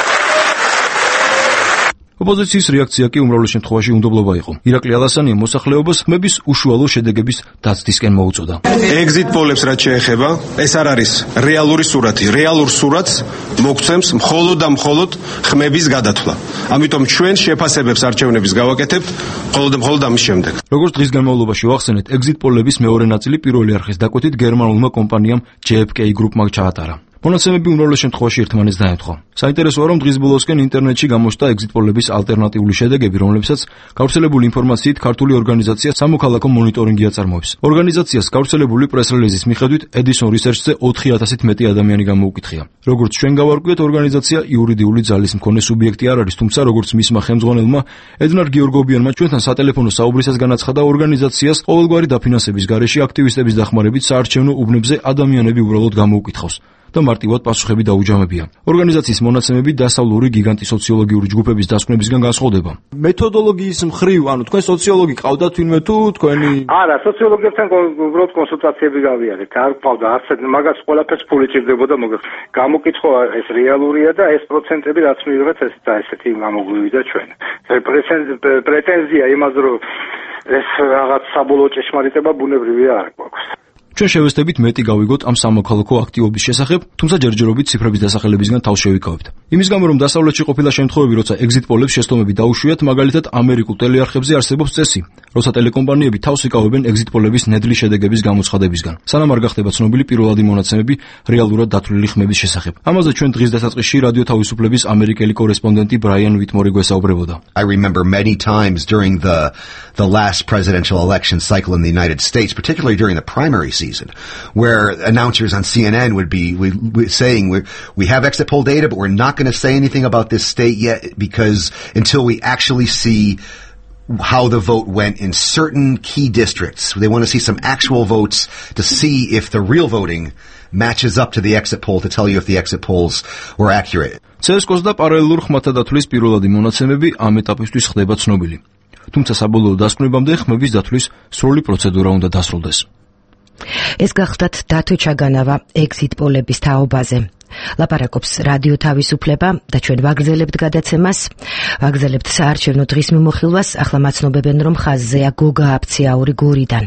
Speaker 21: ოპოზიციის რეაქცია კი უმრავლეს შემთხვევაში უნდობლობა იყო. ირაკლი ალასანია მოსახლეობას ხმების უშუალო შედეგების დაცდისკენ მოუწოდა.
Speaker 13: ეგზიტ პოლებს რაც შეეხება, ეს არ არის რეალური სურათი. რეალურ სურათს მოგცემს მხოლოდ და მხოლოდ ხმების გადათვლა. ამიტომ ჩვენ შეფასებებს არჩევნების გავაკეთებთ მხოლოდ და მხოლოდ ამის შემდეგ.
Speaker 21: როგორც დღის განმავლობაში ვახსენეთ, ეგზიტ პოლების მეორე ნაწილი პირველი არხის დაკვეთით გერმანულმა კომპანიამ ჯეი ეფ კეი გრუპმა ჩაატარა. მონაცემები უმრავლეს შემთხვევაში ერთმანეთს დაემთხვა. საინტერესოა, რომ დღის ბოლოსკენ ინტერნეტში გამოჩნდა ეგზიტ პოლების ალტერნატიული შედეგები, რომლებსაც გავრცელებული ინფორმაციით ქართული ორგანიზაცია სამოქალაქო მონიტორინგი აწარმოებს. ორგანიზაციას გავრცელებული პრეს-რელიზის მიხედვით Edison Research-ზე ოთხი ათასით მეტი ადამიანი გამოუკითხია. როგორც ჩვენ გავარკვიეთ, ორგანიზაცია იურიდიული ძალის მქონე სუბიექტი არ არის, თუმცა როგორც მისმა ხელმძღვანელმა ედნარ გიორგობიანმა ჩვენთან სატელეფონო საუბრისას განაცხადა, ორგანიზაციას ყოველგვარი დაფინანსების გარეშე აქტივისტების დახმარებით საარჩევნო უბნებზე ადამიანები უბრალოდ გამოუკითხავს და მარტივად პასუხები დაუჯამებია. ორგანიზაციის მონაცემები დასავლური გიგანტი სოციოლოგიური ჯგუფების დასკვნებისგან განსხვავდება. მეთოდოლოგიის მხრივ, ანუ თქვენ სოციოლოგი ყავდათ ვინმე თუ თქვენი?
Speaker 23: არა, სოციოლოგებთან უბრალოდ კონსულტაციები გავიარეთ. არ ყავდა არც მაგას ყველაფერს ფული ჭირდებოდა, მაგრამ გამოკითხვა ეს რეალურია და ეს პროცენტები რაც მივიღეთ, ეს და ესეთი გამოგვივიდა ჩვენ. პრეტენზია იმაზე, რომ ეს რაღაც საბოლოო ჭეშმარიტება ბუნებრივია არ გვაქვს.
Speaker 21: ჩვენ შევეცდებით მეტი გავიგოთ ამ სამოქალაქო აქტივობის შესახებ, თუმცა ჯერჯერობით ციფრების დასახელებისგან თავს შევიკავებთ. იმის გამო, რომ დასავლეთში ყოფილა შემთხვევები, როცა ეგზიტ პოლებს შეცდომები დაუშვიათ, მაგალითად ამერიკულ ტელეარხებზე არსებობს წესი, როცა ტელეკომპანიები თავს იკავებენ ეგზიტ პოლების ნედლი შედეგების გამოცხადებისგან, სანამ არ გახდება ცნობილი პირველადი მონაცემები რეალურად დათვლილი ხმების შესახებ. ამაზე ჩვენ დღის დასაწყისში რადიო თავისუფლების ამერიკელი კორესპონდენტი ბრაიან ვიტმორი გვესაუბრებოდა.
Speaker 24: I remember many times during the the last presidential election cycle in the United States, particularly during the primary season, where announcers on C N N would be we, we saying we we have exit poll data, but we're not going to say anything about this state yet because until we actually see how the vote went in certain key districts. They want to see some actual votes to see if the real voting matches up to the exit poll to tell you if the exit polls were accurate.
Speaker 21: ცესკოს და პარალელურ ხმათა დათვლის პირველადი მონაცემები ამ ეტაპისთვის ხდება ცნობილი. თუმცა საბოლოო დასკვნებამდე ხმების დათვლის სრული პროცედურა უნდა დასრულდეს.
Speaker 1: ეს გახლდათ დათო ჩაგანავა exit პოლების თაობაზე. ლაპარაკობს რადიო თავისუფლება და ჩვენ ვაგრძელებთ გადაცემას, ვაგრძელებთ საარჩევნო დღის მიმოხილვას, ახლა მაცნობებენ რომ ხაზზეა გოგა აფციაური გორიდან.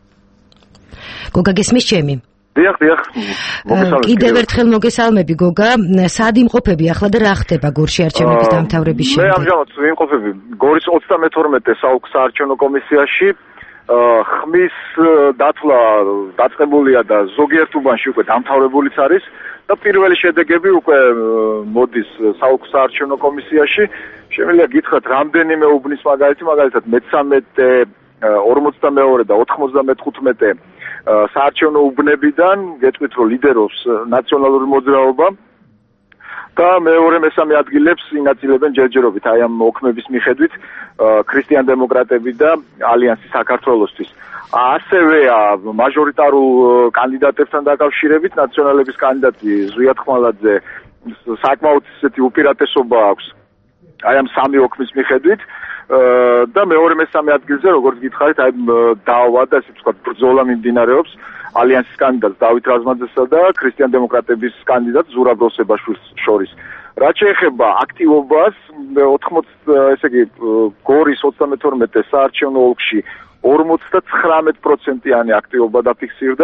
Speaker 1: გოგა გესმის ჩემი?
Speaker 2: დიახ, დიახ.
Speaker 1: კიდევ ერთხელ მოგესალმები გოგა, სად იმყოფები ახლა და რა ხდება გორში არჩევნების დამთავრების შემდეგ?
Speaker 2: მე ამჟამად ვიმყოფები გორის ოცდამეთორმეტე საარჩევნო კომისიაში. ხმის დათვლა დაწყებულია და ზოგიერთ უბანში უკვე დამთავრებულიც არის და პირველი შედეგები უკვე მოდის საარჩევნო კომისიაში. შემიძლია გითხრათ რამდენიმე უბნის მაგალითი, მაგალითად მეცამეტე, ორმოცდამეორე და ოთხმოცდამეთხუთმეტე საარჩევნო უბნებიდან გეტყვით რომ ლიდერობს ნაციონალური მოძრაობა და მეორე მესამე ადგილებს ინაწილებენ ჯერჯერობით აი ამ ოქმების მიხედვით ქრისტიან დემოკრატები და ალიანსი საქართველოსთვის. ასევე მაჟორიტარულ კანდიდატებთან დაკავშირებით ნაციონალების კანდიდატი ზვიად ხმალაძე საკმაოდ ისეთი უპირატესობა აქვს აი ამ სამი ოქმის მიხედვით და მეორე მესამე ადგილზე როგორც გითხარით აი დავა და ესე ვთქვათ ბრძოლა მიმდინარეობს ალიანსის კანდიდატს დავით რაზმაძესა და ქრისტიან დემოკრატების კანდიდატს ზურაბ როსებაშვილს შორის. რაც შეეხება აქტივობას ოთხმოცდა ესე იგი გორის ოცდამეთორმეტე საარჩევნო ოლქში ორმოცდათხრამეტ პროცენტიანი აქტივობა დაფიქსირდა.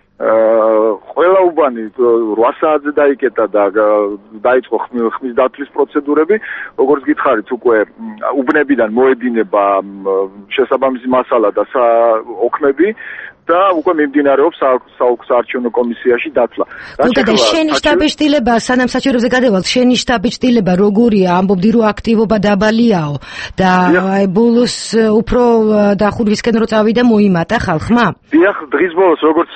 Speaker 2: ყველა უბანი რვა საათზე დაიკეტა და დაიწყო ხმის დათვლის პროცედურები. როგორც გითხარით, უკვე უბნებიდან მოედინება შესაბამისი მასალა და ოქმები და უკვე მიმდინარეობს საარჩევნო კომისიაში დათვლა.
Speaker 1: გოგა, შენი შტაბ-ბიჭდილება, სანამ საჩივრებზე გადავალთ, შენი შტაბ-ბიჭდილება როგორია? ამბობდი რომ აქტივობა დაბალიაო და ბოლოს უფრო დახურვისკენ რო წავიდა მოიმატა ხალხმა?
Speaker 2: დიახ, დღის ბოლოს როგორც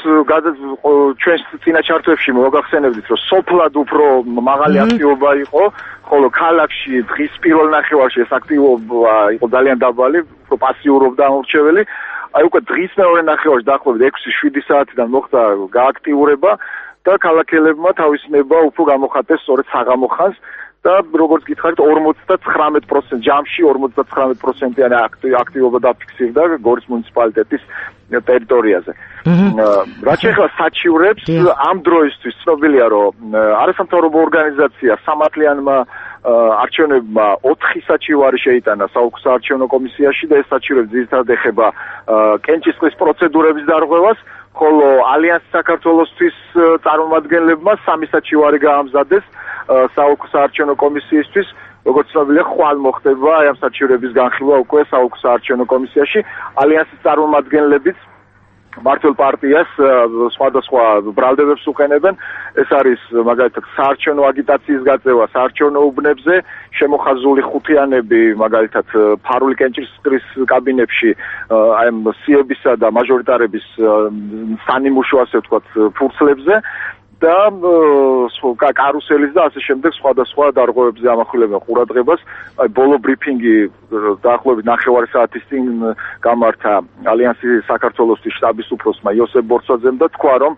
Speaker 2: ჩვენს წინა ჩარტებში მოგახსენებდით, რომ სოფლად უფრო მაღალი აქტივობა იყო, ხოლო ქალაქში დღის პირველ ნახევარში ეს აქტივობა იყო ძალიან დაბალი, უფრო პასიურობდა ამორჩეველი. აი უკვე დღის მეორე ნახევარში დაახლოებით ექვსი შვიდი საათიდან მოხდა გააქტიურება და ქალაქელებმა თავის ნება უფრო გამოხატეს სწორედ საღამო ხანს და როგორც გითხარით ორმოცდათხრამეტ პროცენტ ჯამში ორმოცდათხრამეტ პროცენტიანი აქტივობა დაფიქსირდა გორის მუნიციპალიტეტის ტერიტორიაზე. რაც შეეხება საჩივრებს, ამ დროისთვის ცნობილია რომ არასამთავრობო ორგანიზაცია სამართლიანმა არჩევნებმა ოთხი საჩივარი შეიტანა საარჩევნო კომისიაში და ეს საჩივრები ძირითადად ეხება კენჭისყრის პროცედურების დარღვევას, ხოლო ალიანსი საქართველოსთვის წარმომადგენლებმა სამი საჩივარი გაამზადეს საარჩევნო კომისიისთვის. როგორც ცნობილია, ხვალ მოხდება აი ამ საჩივრების განხილვა უკვე საარჩევნო კომისიაში. ალიანსის წარმომადგენლებიც მართლ პარტიას სხვადასხვა ბრალდებებს უყენებენ. ეს არის მაგალითად საარჩევნო აგიტაციის გაწევა საარჩევნო უბნებზე, შემოხაზული ხუთიანები მაგალითად ფარული კენჭისყრის კაბინებში აი ამ სიებისა და მაჟორიტარების სანიმუშო ასე ვთქვათ ფურცლებზე და კარუსელის და ასე შემდეგ სხვადასხვა დარღვევებზე ამახვილებენ ყურადღებას. აი ბოლო ბრიფინგი დაახლოებით ნახევარი საათის წინ გამართა ალიანსი საქართველოსთვის შტაბის უფროსმა იოსებ ბორცვაძემ და თქვა რომ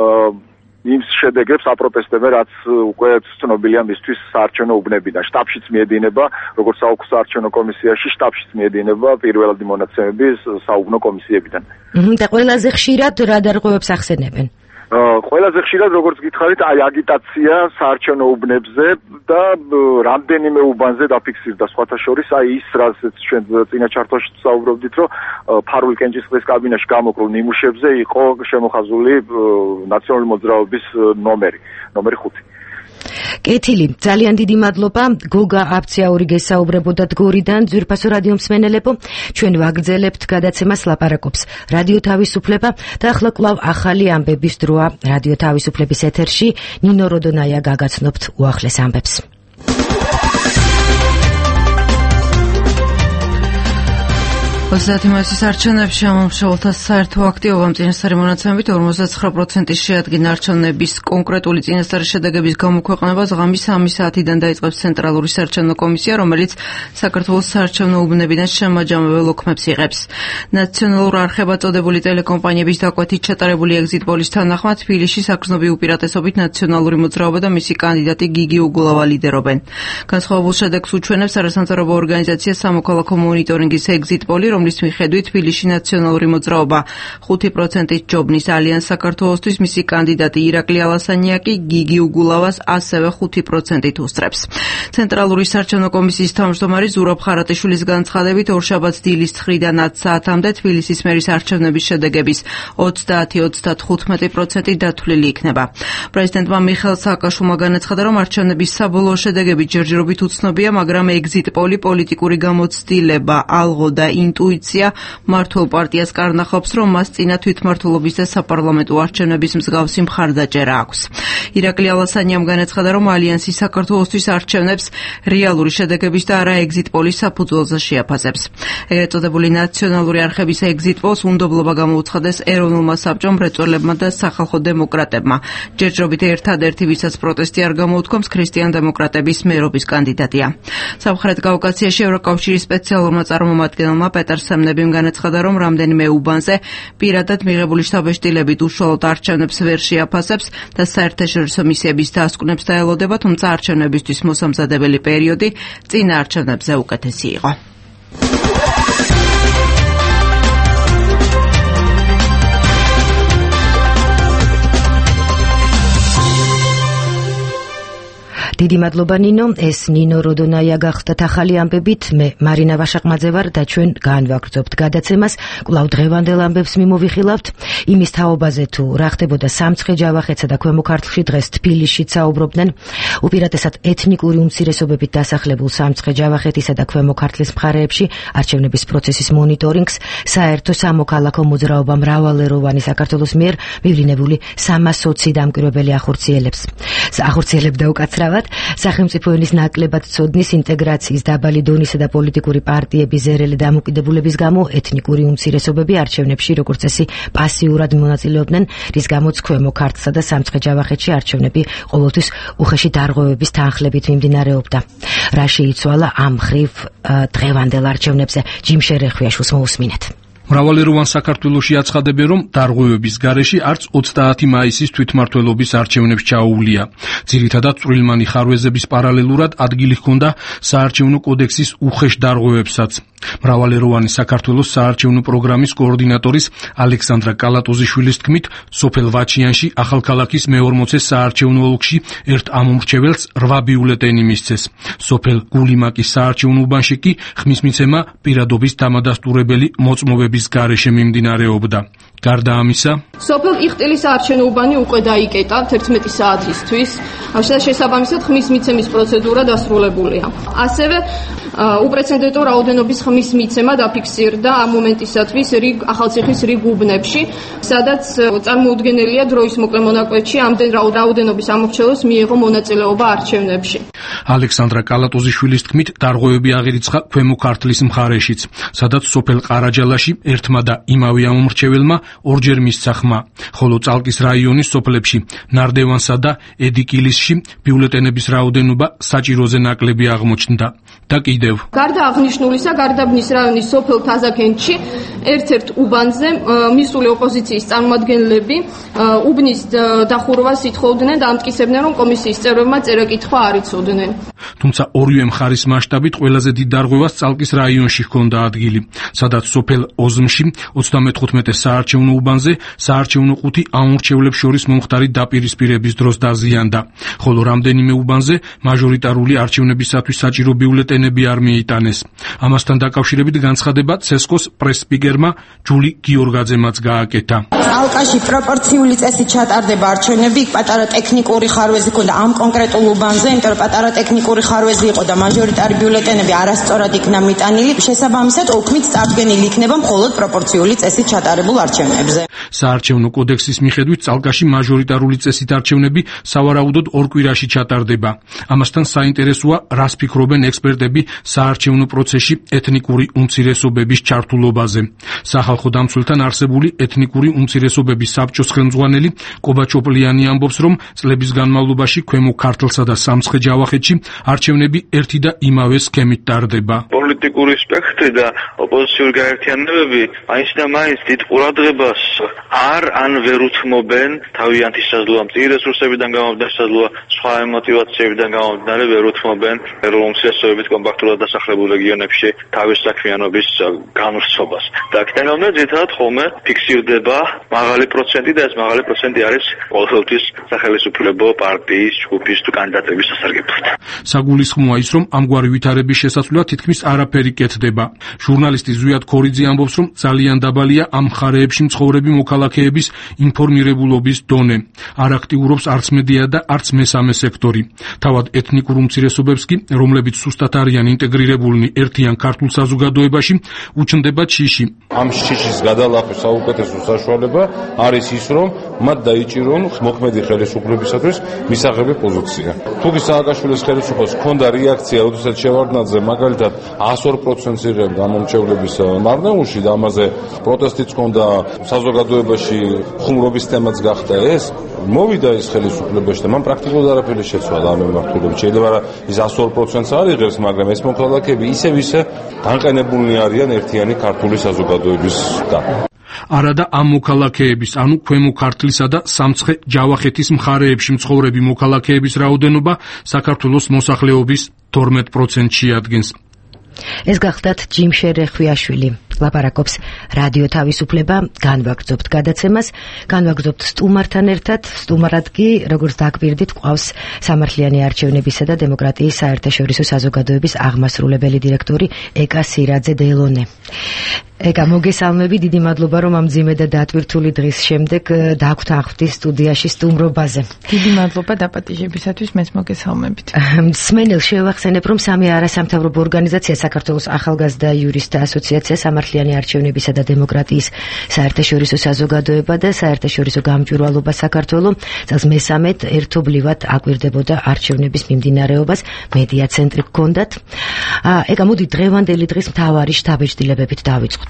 Speaker 2: იმ შედეგებს აპროტესტებენ, რაც უკვე ცნობილია მისთვის საარჩევნო უბნებიდან. შტაბშიც მიედინება, როგორც საარჩევნო კომისიაში, შტაბშიც მიედინება პირველადი მონაცემები საუბნო კომისიებიდან.
Speaker 1: და ყველაზე ხშირად რა დარღვევებს ახსენებენ?
Speaker 2: ყველაზე ხშირად როგორც გითხარით, აი აგიტაცია საარჩევნო უბნებზე და რამდენიმე უბანზე დაფიქსირდა სხვათა შორის აი ის, რასაც ჩვენ წინა ჩარტოში საუბრობდით, რომ ფარული კენჭისყრის კაბინაში გამოკრულ ნიმუშებზე იყო შემოხაზული ნაციონალური მოძრაობის ნომერი, ნომერი ხუთი.
Speaker 1: კეთილი, ძალიან დიდი მადლობა. გოგა აფციაური გესაუბრებოდათ გორიდან. ძვირფასო რადიო მსმენელებო, ჩვენ ვაგრძელებთ გადაცემას, ლაპარაკობს რადიო თავისუფლება და ახლა კვლავ ახალი ამბების დროა რადიო თავისუფლების ეთერში. ნინო როდონაია გაგაცნობთ უახლეს ამბებს.
Speaker 3: ოცდაათი მაისის არჩევნებში ამომრჩეველთა საერთო აქტივობამ წინასწარი მონაცემებით ორმოცდაცხრა პროცენტი შეადგინა. არჩევნების კონკრეტული წინასწარი შედეგების გამოქვეყნებას ღამის სამი საათიდან დაიწყებს ცენტრალური საარჩევნო კომისია, რომელიც საქართველოს საარჩევნო უბნებიდან შემაჯამებელ ოქმებს იღებს. ნაციონალურ არხებად წოდებული ტელეკომპანიების დაკვეთით ჩატარებული ეგზიტ პოლის თანახმად თბილისში საგრძნობი უპირატესობით ნაციონალური მოძრაობა და მისი კანდიდატი გიგი უგულავა ლიდერობენ. განსხვავებულ შედეგს უჩვენებს არასამთავრობო ორგანიზაცია სამოქალაქო მონიტორინგის ეგზიტ პოლი, რომლის მიხედვით თბილისში ნაციონალური მოძრაობა ხუთი პროცენტით ჯობნის, ალიანს საქართველოსთვის მისი კანდიდატი ირაკლი ალასანია კი გიგი უგულავას ასევე ხუთი პროცენტით უსწრებს. ცენტრალური საარჩევნო კომისიის თავმჯდომარე ზურაბ ხარატიშვილის განცხადებით ორშაბათს დილის ცხრიდან ათ საათამდე თბილისის მერის არჩევნების შედეგების ოცდაათი ოცდათხუთმეტი პროცენტი დათვლილი იქნება. პრეზიდენტმა მიხეილ სააკაშვილმა განაცხადა, რომ არჩევნების საბოლოო შედეგები ჯერჯერობით უცნობია, მაგრამ ეგზიტ პოლი პოლიტიკური გამოცდილება, ალღო და ინტუიცია მართულ პარტიას კარნახობს, რომ მას წინა თვითმმართველობის და საპარლამენტო არჩევნების მსგავსი მხარდაჭერა აქვს. ირაკლი ალასანიამ განაცხადა, რომ ალიანსი საქართველოსთვის არჩევნებს რეალური შედეგების და არა ეგზიტ პოლის საფუძველზე შეაფასებს. ეგრეთ წოდებული ნაციონალური არხების ეგზიტ პოლს უნდობლობა გამოუცხადეს ეროვნულმა საბჭომ, მრეწველებმა და სახალხო დემოკრატებმა. ჯერჯერობით ერთადერთი, ვისაც პროტესტი არ გამოუთქვამს, ქრისტიან დემოკრატების მერობის კანდიდატია. სამხრეთ კავკასიაში ევროკავშირის სპეციალურმა წარმომადგენელმა პეტერ სემნებიმ განაცხადა, რომ რამდენიმე უბანზე პირადად მიღებული შთაბეჭდილებით უშუალოდ არჩევნებს ვერ შეაფასებს და საერთაშორისო მისიების დასკვნებს დაელოდება, თუმცა არჩევნებისთვის მოსამზადებელი პერიოდი წინა არჩევნებზე უკეთესი იყო.
Speaker 1: დიდი მადლობა ნინო, ეს ნინო როდონაია გახდათ ახალი ამბებით, მე მარინა ვაშაყმაძე ვარ და ჩვენ განვაგრძობთ გადაცემას, კვლავ დღევანდელ ამბებს მიმოვიხილავთ. იმის თაობაზე თუ რა ხდებოდა სამცხე ჯავახეთსა და ქვემო ქართლში დღეს თბილისშიც საუბრობდნენ. უპირატესად ეთნიკური უმცირესობებით დასახლებულ სამცხე ჯავახეთისა და ქვემო ქართლის მხარეებში არჩევნების პროცესის მონიტორინგს საერთო სამოქალაქო მოძრაობა მრავალეროვანი საქართველოს მიერ მივლინებული სამას ოცი დამკვირვებელი ახორციელებს. ახორციელებდა უკაცრავად სახელმწიფო ენის ნაკლებად ცოდნის, ინტეგრაციის, დაბალი დონისა და პოლიტიკური პარტიების ზერელი დამოკიდებულების გამო ეთნიკური უმცირესობები არჩევნებში როგორც წესი პასიურად მონაწილეობდნენ, რის გამოც ქვემო ქართლსა და სამცხე ჯავახეთში არჩევნები ყოველთვის უხეში დარღვევების თანხლებით მიმდინარეობდა. რა შეიცვალა ამ ხრივ დღევანდელ არჩევნებზე? ჯიმ შერეხვიაშვილს მოусმინეთ.
Speaker 4: მრავალეროვან საქართველოში აცხადებენ, რომ დარღვევების გარეშე არც ოცდაათი მაისის თვითმმართველობის არჩევნებს ჩაუვლია. ძირითადად წვრილმანი ხარვეზების პარალელურად ადგილი ჰქონდა საარჩევნო კოდექსის უხეშ დარღვევებსაც. მრავალეროვანი საქართველოს საარჩევნო პროგრამის კოორდინატორის ალექსანდრა კალატოზიშვილის თქმით, სოფელ ვაჩიანში ახალქალაქის მეორმოცე საარჩევნო ოლქში ერთ ამომრჩეველს რვა ბიულეტენი მისცეს. სოფელ გულიმაკის საარჩევნო უბანში კი ხმის მიცემა პირადობის დამადასტურებელი მოწმობების გარეშე მიმდინარეობდა. გარდა ამისა,
Speaker 5: სოფელ იხტილის საარჩევნო უბანი უკვე დაიკეტა თერთმეტი საათისთვის, შესაბამისად ხმის მიცემის პროცედურა დასრულებულია. ასევე უპრეცედენტო რაოდენობის ხმის მიცემა დაფიქსირდა ამ მომენტისათვის რიგ ახალციხის რიგ უბნებში, სადაც წარმოუდგენელია დროის მოკლე მონაკვეთში ამდენ რაოდენობის ამორჩევლებს მიიღო მონაწილეობა არჩევნებში.
Speaker 4: ალექსანდრა კალატოზიშვილის თქმით, დარღვევები აღირიცხა ქვემო ქართლის მხარეშიც, სადაც სოფელ ყარაჯალაში ერთმა და იმავე ამომრჩეველმა ორჯერ მისცა ხმა, ხოლო წალკის რაიონის სოფლებში ნარდევანსა და ედიკილისში ბიულეტენების რაოდენობა საჭიროზე ნაკლები აღმოჩნდა. და კიდევ
Speaker 5: გარდა აღნიშნულისა, გარდაბნის რაიონის სოფელ თაზაკენში ერთ-ერთ უბანზე მისული ოპოზიციის წარმომადგენლები უბნის დახურვას ითხოვდნენ და ამტკიცებდნენ, რომ კომისიის წევრებმა წერა-კითხვა არ იცოდნენ.
Speaker 4: თუმცა ორივე მხარის მასშტაბით ყველაზე დიდ დარღვევას წალკის რაიონში ჰქონდა ადგილი, სადაც სოფელ ოზმში ოცდამეთხუთმეტე საარჩევნო უბანზე საარჩევნო ყუთი ამომრჩევლებს შორის მომხდარი დაპირისპირების დროს დაზიანდა, ხოლო რამდენიმე უბანზე მაჟორიტარული არჩევნებისათვის საჭირო ბიულეტენები არ მიიტანეს. ამასთან დაკავშირებით განცხადება ცესკოს პრესსპიკერმა ჯული გიორგაძემაც გააკეთა.
Speaker 7: ალკაში პროპორციული წესით ჩატარდება არჩევნები, პატარა ტექნიკური ხარვეზი ქონდა ამ კონკრეტულ უბანზე, იმიტომ რომ პატარა ტექნიკური ხარვეზი იყო და მაჟორიტარი ბიულეტენები არასწორად იქნა მიტანილი, შესაბამისად ოქმით წარდგენილი იქნება მხოლოდ პროპორციული წესით ჩატარებულ არჩევნებზე.
Speaker 4: საარჩევნო კოდექსის მიხედვით წალკაში მაჟორიტარული წესით არჩევნები სავარაუდოდ ორ კვირაში ჩატარდება. ამასთან საინტერესოა, რას ფიქრობენ ექსპერტები საარჩევნო პროცესში ეთნიკური უმცირესობების ჩართულობაზე. სახალხო დამცველთან არსებული ეთნიკური უმცირესობების საბჭოს ხელმძღვანელი კობა ჩოპლიანი ამბობს, რომ წლების განმავლობაში ქვემო ქართლსა და სამცხე-ჯავახეთში არჩევნები ერთი და იმავე სქემით ტარდება.
Speaker 9: პოლიტიკური სპექტრი და ოპოზიციური გაერთიანებები მაინც და მაინც დიდ ყურადღებას არ ან ვერ უთმობენ თავიანთი საზღვრა მწირი რესურსებიდან გამომდინარე, საზღვრა სხვა ემოტივაციებიდან გამომდინარე ვერ უთმობენ ეროვნულ უმცირესობებით კომპაქტურად დასახლებულ რეგიონებში თავის საქმიანობის განვრცობას. და აქედან გამომდინარე, ძირითადად ხოლმე ფიქსირდება მაღალი პროცენტი და ეს მაღალი პროცენტი არის ყოველთვის სახელმწიფო პარტიის ჯგუფის თუ კანდიდატების სასარგებლოდ.
Speaker 4: საგულისხმოა ის, რომ ამგვარი ვითარების შესაძლებლად თითქმის არაფერი კეთდება. ჟურნალისტი ზვიად ქორიძე ამბობს, რომ ძალიან დაბალია ამ მხარეებში მცხოვრები მოქალაქეების ინფორმირებულობის დონე. არ აქტიურობს არც მედია და არც მესამე სექტორი. თავად ეთნიკურ უმცირესობებს კი, რომლებიც სუსტად არიან ინტეგრირებულნი ერთიან ქართულ საზოგადოებაში, უჩნდება ჩიში.
Speaker 10: ამ ჩიშის გადალახვის საუკეთესო საშუალება არის ის, რომ მათ დაიჭირონ მოქმედი ხელისუფლებისათვის მისაღები პოზიცია. თუკი სააკაშვილის ხელისუფლებას ჰქონდა რეაქცია, როდესაც შევარდნაძე მაგალითად εκατო ორი პროცენტს იღებ გამომრჩევლების მარნეულში და ამაზე პროტესტიც ჰქონდა საზოგადოებაში, ხუმრობის თემაც გახდა ეს, მოვიდა ის ხელისუფლებაში და მან პრაქტიკულად არაფერი შეცვალა ამ მიმართულებით. შეიძლება რა ის εκατო ორი პროცენტს არ იღებს, მაგრამ ეს მოქალაქეები ისევ ისე განყენებულნი არიან ერთიანი ქართული საზოგადოებისგან.
Speaker 4: არადა ამ მოქალაქეების, ანუ ქვემო ქართლისა და სამცხე-ჯავახეთის მხარეებში მცხოვრები მოქალაქეების რაოდენობა საქართველოს მოსახლეობის თორმეტ პროცენტს შეადგენს.
Speaker 1: ეს გახლდათ ჯიმ შერეხვიაშვილი. ლაპარაკობს რადიო თავისუფლება, განვაგრძობთ გადაცემას, განვაგრძობთ სტუმართან ერთად, სტუმარად კი, როგორც დაგვირდით, ყავს სამართლიანი არჩევნებისა და დემოკრატიის საერთაშორისო საზოგადოების აღმასრულებელი დირექტორი ეკა სირაძე დელონე. ეკა, მოგესალმები, დიდი მადლობა, რომ ამ ძიმე და დატვირთული დღის შემდეგ დაგვთანხმდით სტუდიაში სტუმრობაზე.
Speaker 3: დიდი მადლობა დაპატიჟებისათვის, მეც მოგესალმებით.
Speaker 1: მსმენელს შევახსენებ, რომ სამი არასამთავრობო ორგანიზაცია, საქართველოს ახალგაზრდა იურისტთა ასოციაცია, სამართლიანი არჩევნებისა და დემოკრატიის საერთაშორისო საზოგადოება და საერთაშორისო გამჭვირვალობა საქართველოს წელს მესამედ ერთობლივად აკვირდებოდა არჩევნების მიმდინარეობას, მედია ცენტრი გქონდათ. ეკა, მოდი დღევანდელი დღის მთავარი შთაბეჭდილებებით დავიწყოთ.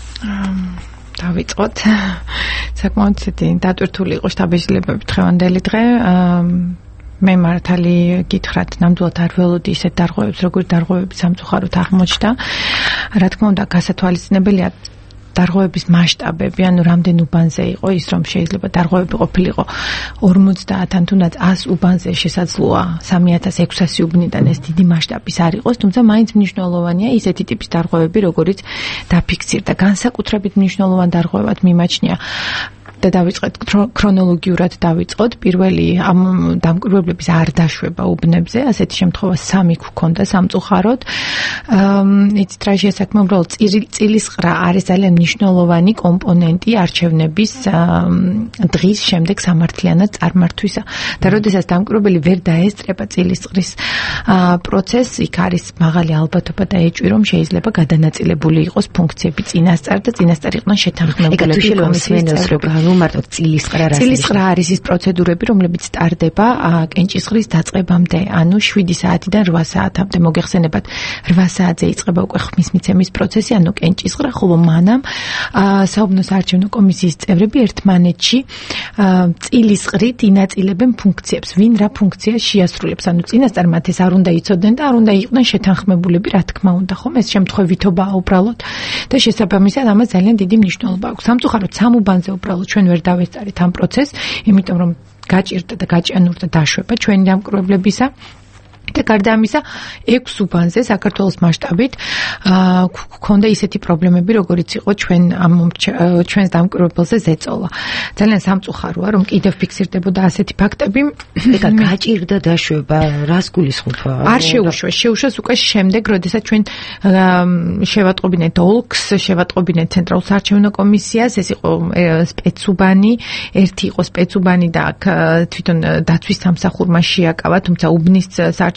Speaker 3: დავიწყოთ. საკმაოდ დატვირთული იყო შთაბეჭდილებები დღევანდელი დღე. მე მართალი გითხრათ, ნამდვილად არ ველოდი ისეთ დარღვევებს, როგორც დარღვევები სამწუხაროდ აღმოჩნდა. რა თქმა უნდა, გასათვალისწინებელია დარღვევების მასშტაბები, ანუ რამდენ უბანზე იყო ის, რომ შეიძლება დარღვევები ყოფილიყო ორმოცდაათიდან თუნდაც ას უბანზე შესაძლოა სამი ათას ექვსასი უბნიდან ეს დიდი მასშტაბის არ იყოს, თუმცა მაინც მნიშვნელოვანია ისეთი ტიპის დარღვევები, როგორიც დაფიქსირდა. განსაკუთრებით მნიშვნელოვან დარღვევად მიმაჩნია და დავიწყეთ ქრონოლოგიურად დავიწყოთ. პირველი ამ დამკვირვებლების არ დაშვება უბნებზე, ასეთი შემთხვევა სამი გვქონდა სამწუხაროდ. იცით რა შესაქმე, უბრალოდ წილისყრა არის ძალიან მნიშვნელოვანი კომპონენტი არჩევნების დღის შემდეგ სამართლიანად წარმართვისა. და როდესაც დამკვირვებელი ვერ დაესწრება წილისყრის პროცესს, იქ არის მაღალი ალბათობა და ეჭვი, რომ შეიძლება გადანაწილებული იყოს ფუნქციები წინასწარ და წინასწარ იყვნენ შეთანხმებულები კომისიის წევრები. მარტო წილისყრა არის. წილისყრა არის ის პროცედურები, რომლებიც ტარდება კენჭისყრის დაწყებამდე, ანუ შვიდი საათიდან რვა საათამდე. მოგეხსენებათ, რვა საათზე იწყება უკვე ხმის მიცემის პროცესი, ანუ კენჭისყრა, ხოლო მანამ საუბნო საარჩევნო კომისიის წევრები ერთმანეთში წილისყრით ინაწილებენ ფუნქციებს, ვინ რა ფუნქციას შეასრულებს. ანუ წინასწარ მათ ეს არ უნდა იცოდნენ და არ უნდა იყვნენ შეთანხმებულები, რა თქმა უნდა, ხომ ეს შემთხვევითობაა უბრალოდ და შესაბამისად ამას ძალიან დიდი მნიშვნელობა აქვს. სამწუხაროდ სამ უბანზე უბრალოდ ჩვენ ვერ დავესწარით ამ პროცესს, იმიტომ რომ გაჭირდა და გაჭიანურდა დაშვება ჩვენი დამკვირვებლებისა. და გარდა ამისა, ექვს უბანზე საქართველოს მასშტაბით გქონდა ისეთი პრობლემები, როგორიც იყო ჩვენ ამ ჩვენს დამკვირვებელზე ზეწოლა. ძალიან სამწუხაროა, რომ კიდევ ფიქსირდებოდა ასეთი ფაქტები.
Speaker 1: ეკა, გაჭირდა დაშვება, რას გულისხმობ?
Speaker 3: არ შეუშვეს, შეუშვეს უკვე შემდეგ, როდესაც ჩვენ შევატყობინეთ ოლქს, შევატყობინეთ ცენტრალურ საარჩევნო კომისიას, ეს იყო სპეცუბანი, ერთი იყო სპეცუბანი და აქ თვითონ დაცვის სამსახურმა შეაკავა, თუმცა უბნის საარჩევნო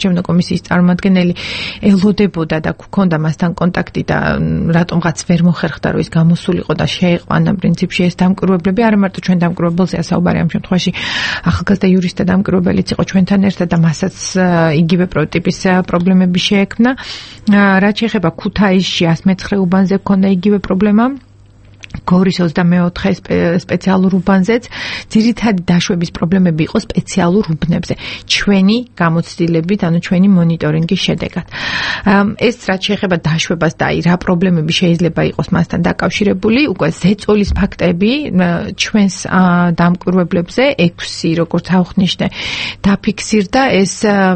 Speaker 8: საარჩევნო კომისიის წარმომადგენელი ელოდებოდა და გქონდა მასთან კონტაქტი და რატომღაც ვერ მოხერხდა რომ ის გამოსულიყო და შეეყვანა პრინციპში ეს დამკვირვებლები, არა მარტო ჩვენ დამკვირვებელზეა საუბარი ამ შემთხვევაში ახალგაზრდა იურისტი დამკვირვებელიც იყო ჩვენთან ერთად და მასაც იგივე პროტიპის პრობლემები შეექმნა. რაც შეეხება ქუთაისში one oh nine უბანზე გქონდა იგივე პრობლემა. გორის ოცდამეოთხე სპეციალურ უბანზეც ძირითადი დაშვების პრობლემები იყო სპეციალურ უბნებზე ჩვენი გამოცდილებით, ანუ ჩვენი მონიტორინგის შედეგად. ეს რაც შეეხება დაშვებას და აი რა პრობლემები შეიძლება იყოს მასთან დაკავშირებული, უკვე ზეწოლის ფაქტები ჩვენს დამკვირვებლებზე ექვსი როგორც აღნიშნე დაფიქსირდა ეს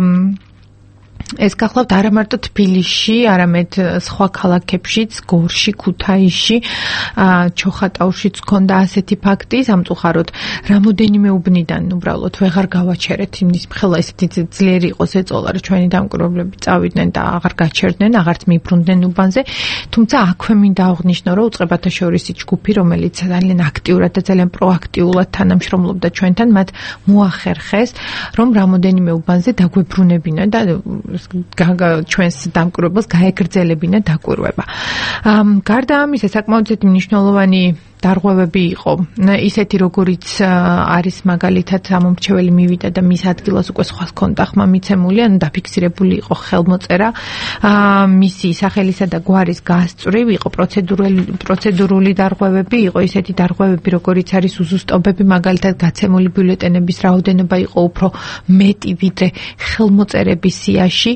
Speaker 8: ეს გახლავთ არა მარტო თბილისში, არამედ სხვა ქალაქებშიც, გორში, ქუთაისში, ჩოხატაურშიც ჰქონდა ასეთი ფაქტი, სამწუხაროდ რამოდენიმე უბნიდან უბრალოდ ვეღარ გავაჩერეთ იმის მხელა ესეთი ძლიერი იყო ზეწოლა, რომ ჩვენი დამკვირვებლები წავიდნენ და აღარ გაჩერდნენ, აღარც მიბრუნდნენ უბანზე, თუმცა აქვე მინდა აღვნიშნო, რომ უწყებათა შორისი ჯგუფი, რომელიც ძალიან აქტიურად და ძალიან პროაქტიულად თანამშრომლობდა ჩვენთან, მათ მოახერხეს, რომ რამოდენიმე უბანზე დაგვებრუნებინა და ჩვენს დამკვირვებელს გაეგრძელებინა დაკვირვება. გარდა ამისა, საკმაოდ მნიშვნელოვანი დარღვევები იყო ისეთი, როგორიც არის მაგალითად ამომრჩეველი მივიდა და მის ადგილას უკვე სხვა ჰქონდა ხმა მიცემული, ანუ დაფიქსირებული იყო ხელმოწერა, მისი სახელისა და გვარის გასწვრივ იყო პროცედურული პროცედურული დარღვევები, იყო ისეთი დარღვევები, როგორიც არის უზუსტობები, მაგალითად გაცემული ბიულეტენების რაოდენობა იყო უფრო მეტი ვიდრე ხელმოწერების სიაში.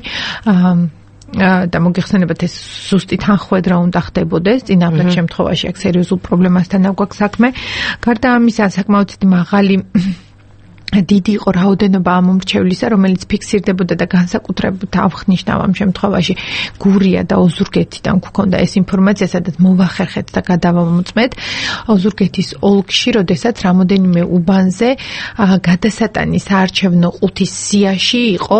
Speaker 8: და მოგეხსენებათ ეს ზუსტი თანხმედრა უნდა ხდებოდეს, წინააღმდეგ შემთხვევაში აქ სერიოზულ პრობლემასთან აგვაქვს საქმე. გარდა ამისა, საკმაოდ მაღალი დიდი იყო რაოდენობა ამომრჩევლისა, რომელიც ფიქსირდებოდა და განსაკუთრებით ავხნიშნავ ამ შემთხვევაში გურია და ოზურგეთიდან გვქონდა ეს ინფორმაცია, სადაც მოვახერხეთ და გადავამოწმეთ. ოზურგეთის ოლქში, როდესაც რამოდენიმე უბანზე გადასატანი საარჩევნო ყუთის სიაში იყო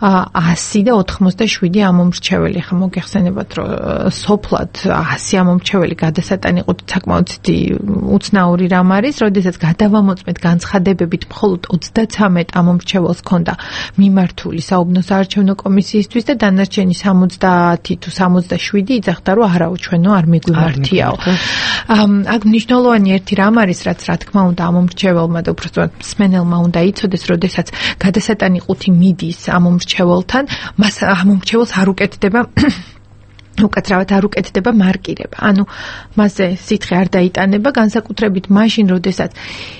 Speaker 8: one hundred forty-seven ამომრჩეველი. ხა მოგეხსენებათ, რომ სოფლად one hundred ამომრჩეველი გადასატანი ყუთი საკმაოდ უცნაური რამ არის, როდესაც გადავამოწმეთ განცხადებებით მხოლოდ ოცდათვრამეტ ამომრჩეველს ჰქონდა მიმართული საუბნო საარჩევნო კომისიისთვის და დანარჩენი ოცდაათი თუ ოცდაშვიდი იძახდა, რომ არაუჩვენო არ მიგვიმართიაო. აქ მნიშვნელოვანი ერთი რამ არის, რაც რა თქმა უნდა ამომრჩეველმა და უბრალოდ მსმენელმა უნდა იცოდეს, როდესაც გადასატანი ყუთი მიდის ამომრჩეველთან, მას ამომრჩეველს არ უკეთდება უკაცრავად არ უკეთდება მარკირება. ანუ მასზე სითხე არ დაიტანება, განსაკუთრებით მაშინ, როდესაც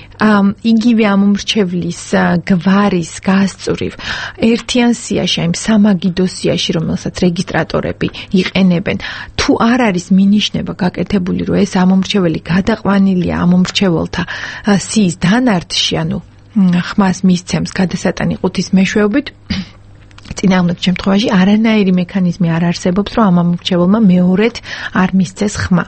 Speaker 8: იგივე ამომრჩევლის გვარის გასწვრივ ერთიან სიაში, აი სამაგიდო სიაში, რომელსაც რეგისტრატორები იყენებენ, თუ არ არის მინიშნება გაკეთებული, რომ ეს ამომრჩეველი გადაყვანილია ამომრჩეველთა სიის დანართში, ანუ ხმას მისცემს გადასატანი ყუთის მეშვეობით, წინააღმდეგ შემთხვევაში არანაირი მექანიზმი არ არსებობს, რომ ამ ამომრჩეველმა მეორედ არ მისცეს ხმა.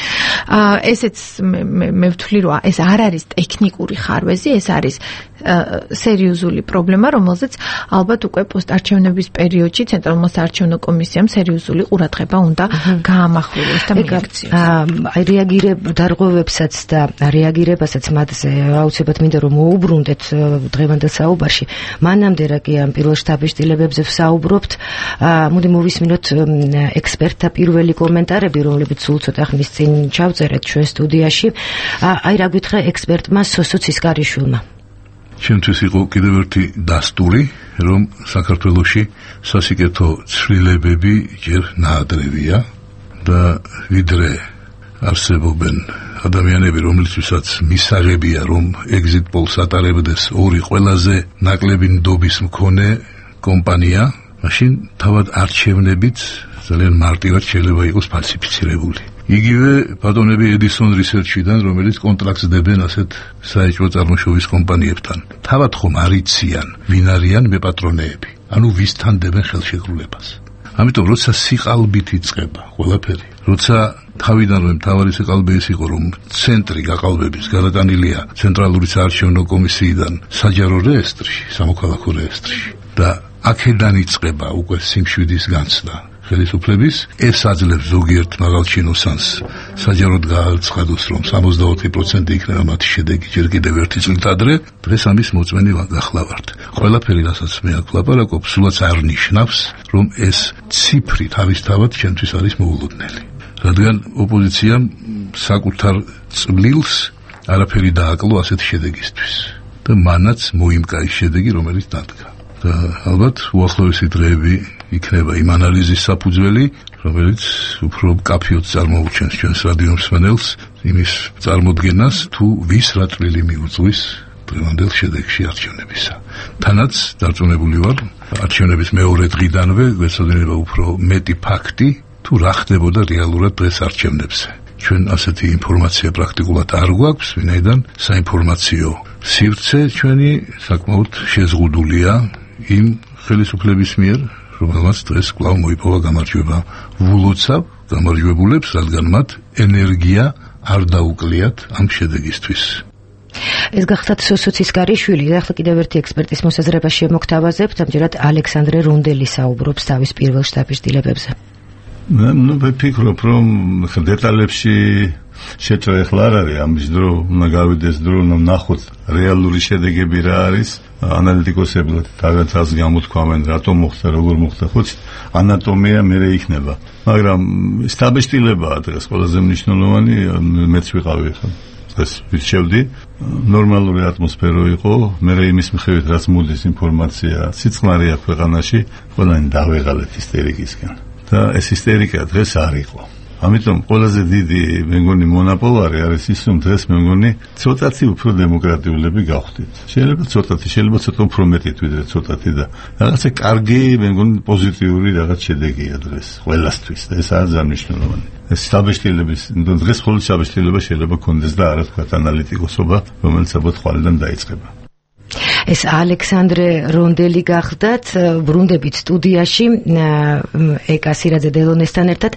Speaker 8: ესეც მე ვთვლი, რომ ეს არ არის ტექნიკური ხარვეზი, ეს არის სერიოზული პრობლემა, რომელზეც ალბათ უკვე პოსტარჩევნების პერიოდში ცენტრალურმა საარჩევნო კომისიამ სერიოზული ყურადღება უნდა გაამახვილოს და მიაქციოს.
Speaker 1: აი რეაგირება დარღვევებსაც და რეაგირებასაც მათზე აუცილებლად მინდა რომ მოუბრუნდეთ დღევანდელ საუბარში. მანამდე რა კი ამ პირველ შტაბის-შტილებებზე ვსაუბრობთ, მოდი მოვისმინოთ ექსპერტთა პირველი კომენტარები, რომლებიც სულ ცოტა ხნის წინ ჩავწერეთ ჩვენ სტუდიაში. აი რა გითხრა ექსპერტმა სოსო ცისკარიშვილმა.
Speaker 11: ჩემთვის იყო კიდევ ერთი დასტური, რომ საქართველოში სასიკეთო ცვლილებები ჯერ ნაადრევია და ვიდრე არსებობენ ადამიანები, რომლისთვისაც მისაღებია, რომ exit polls ატარებდეს ორი ყველაზე ნაკლები ნდობის მქონე კომპანია, მაშინ თავად არჩევნებიც ძალიან მარტივად შეიძლება იყოს ფალსიფიცირებული. იგივე ბატონები Edison Research-დან, რომელიც კონტრაქტს დებენ ასეთ საეჭვო წარმოშობის კომპანიებთან. თავად ხომ არიციან, ვინ არიან მეპატრონეები, ანუ ვისთან დებენ ხელშეკრულებას. ამიტომ როცა სიყალბით იწყება ყველაფერი, როცა თავიდანვე მთავარი სიყალბე ის იყო, რომ ცენტრი გაყალბების გადატანილია ცენტრალური საარჩევნო კომისიიდან საჯარო რეესტრში, სამოქალაქო რეესტრში და აქედან იწყება უკვე სიმშვიდის განცდა. ხელისუფლების ეს აძლევს ზოგიერთ მაღალ ჩინოსანს საჯაროდ გააცხადოს, რომ სამოცდაოთხი პროცენტი იქნება მათი შედეგი ჯერ კიდევ ერთი წლით ადრე. დღეს ამის მოწმენი გახლავართ. ყველაფერი, რასაც მე აქ ვლაპარაკობ, სულაც არ ნიშნავს, რომ ეს ციფრი თავისთავად ჩემთვის არის მოულოდნელი. რადგან ოპოზიციამ საკუთარ წვლილს არაფერი დააკლო ასეთი შედეგისთვის და მანაც მოიმკა ის შედეგი, რომელიც დადგა. და ალბათ უახლოესი დღეები იქნება იმ ანალიზის საფუძველი, რომელიც უფრო კაფიოდ წარმოუჩენს ჩვენს რადიო მსმენელს იმის წარმოდგენას, თუ ვის რა წვლილი მიუძღვის დღევანდელ შედეგში არჩევნებისა. თანაც დარწმუნებული ვარ, არჩევნების მეორე დღიდანვე გვეცოდინება უფრო მეტი ფაქტი, თუ რა ხდებოდა რეალურად დღეს არჩევნებზე. ჩვენ ასეთი ინფორმაცია პრაქტიკულად არ გვაქვს, ვინაიდან საინფორმაციო სივრცე ჩვენი საკმაოდ შეზღუდულია იმ ხელისუფლების მიერ, რომელმაც დღეს კვლავ მოიპოვა გამარჯვება. ვულოცავ გამარჯვებულებს, რადგან მათ ენერგია არ დაუკლიათ ამ შედეგისთვის.
Speaker 1: ეს გახდათ სოსოცისკარიშვილი, და ახლა კიდევ ერთი ექსპერტის მოსაზრება შემოგთავაზებთ, ამჯერად ალექსანდრე რუნდელი საუბრობს თავის პირველ შტაბ-შტილებებზე.
Speaker 6: ну ვფიქრობ, რომ დეტალებში შეჭრა ახლა არ არის, ამის დრო უნდა გავიდეს დრო, რომ ნახოთ რეალური შედეგები რა არის. ანალიტიკოსებად თავადაც გამოთქვამენ, რატომ მოხდა, როგორ მოხდა, ხო ანატომია მერე იქნება. მაგრამ სტაბილიზებაა დღეს ყველაზე მნიშვნელოვანი, მეც ვიყავი ხა. დღეს ვირჩევდი, ნორმალური ატმოსფერო იყო, მერე იმის მიხედვით რაც მოდის ინფორმაცია, სიწყნარია ქვეყანაში, ყველანი დავეღალეთ ისტერიკისგან. და ეს ისტერიკა დღეს არ იყო. ამიტომ ყველაზე დიდი მე მგონი მონოპოლარი არის ის, რომ დღეს მე მგონი ცოტათი უფრო დემოკრატიულები გავხდით. შეიძლება ცოტათი, შეიძლება ცოტა უფრო მეტით ვიდრე ცოტათი და რაღაცა კარგი მე მგონი პოზიტიური რაღაც შედეგია დღეს ყველასთვის და ეს არის მნიშვნელოვანი. ეს შტაბ-შტილების, დღეს მხოლოდ შტაბ-შტილება შეიძლება კონდეს და არა თქვა ანალიტიკოსობა, რომელიც საბოთ ხვალიდან დაიწყება.
Speaker 1: ეს ალექსანდრე რონდელი გახდათ, ბრუნდებით სტუდიაში ეკა სირაძე დელონესთან ერთად.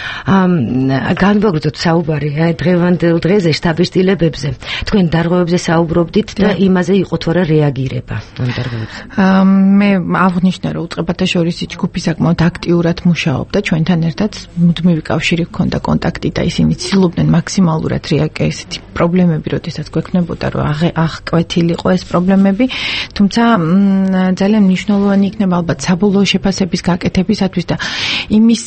Speaker 1: განვაგრძოთ საუბარი დღევანდელ დღეზე შტაბ-შტილებებზე. თქვენ დარღვევებზე საუბრობდით და იმაზე იყო თუ არა რეაგირება ამ დარღვევებზე?
Speaker 8: მე აღნიშნა, რომ უწყებათა შორის ჯგუფი საკმაოდ აქტიურად მუშაობდა ჩვენთან ერთად, მუდმივი კავშირი ჰქონდა, კონტაქტი და ისინი ცდილობდნენ მაქსიმალურად რეაგირება ესეთი პრობლემები, როდესაც გვექნებოდა, რომ აღკვეთილიყო ეს პრობლემები. თუმცა ძალიან მნიშვნელოვანი იქნება ალბათ საბოლოო შეფასების გაკეთებისათვის და იმის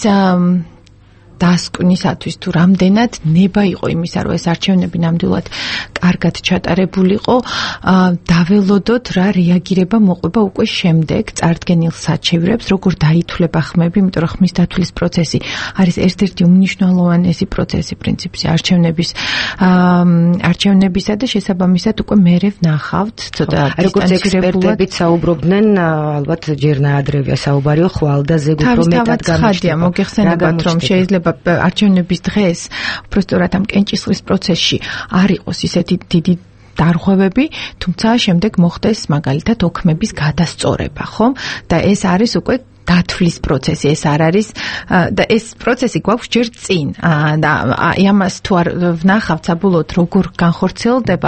Speaker 8: დასკვნისათვის, თუ რამდენად ნება იყო იმისა, რომ ეს არჩევნები ნამდვილად კარგად ჩატარებულიყო, დაველოდოთ რა რეაგირება მოყვება უკვე შემდეგ წარდგენილ საჩევრებს, როგორ დაითვლება ხმები, იმიტომ რომ ხმის დათვლის პროცესი არის ერთ-ერთი უმნიშვნელოვანესი პროცესი პრინციპში არჩევნების არჩევნებისა და შესაბამისად უკვე მერე ვნახავთ ცოტა
Speaker 1: როგორც ექსპერტებიც საუბრობდნენ, ალბათ ჯერ ნაადრევია საუბარიო ხვალდაზე უფრო მეტად
Speaker 8: გამოჩნდება. მოგეხსენებათ, რომ შეიძლება არჩევნების დღეს უფრო სწორად ამ კენჭისყრის პროცესში არ იყოს ისეთი დიდი დარღვევები, თუმცა შემდეგ მოხდეს მაგალითად ოქმების გადასწორება, ხო? და ეს არის უკვე დათვლის პროცესი, ეს არ არის და ეს პროცესი გვაქვს ჯერ წინ და ამას თუ არ ვნახავთ საბოლოოდ როგორ განხორციელდება,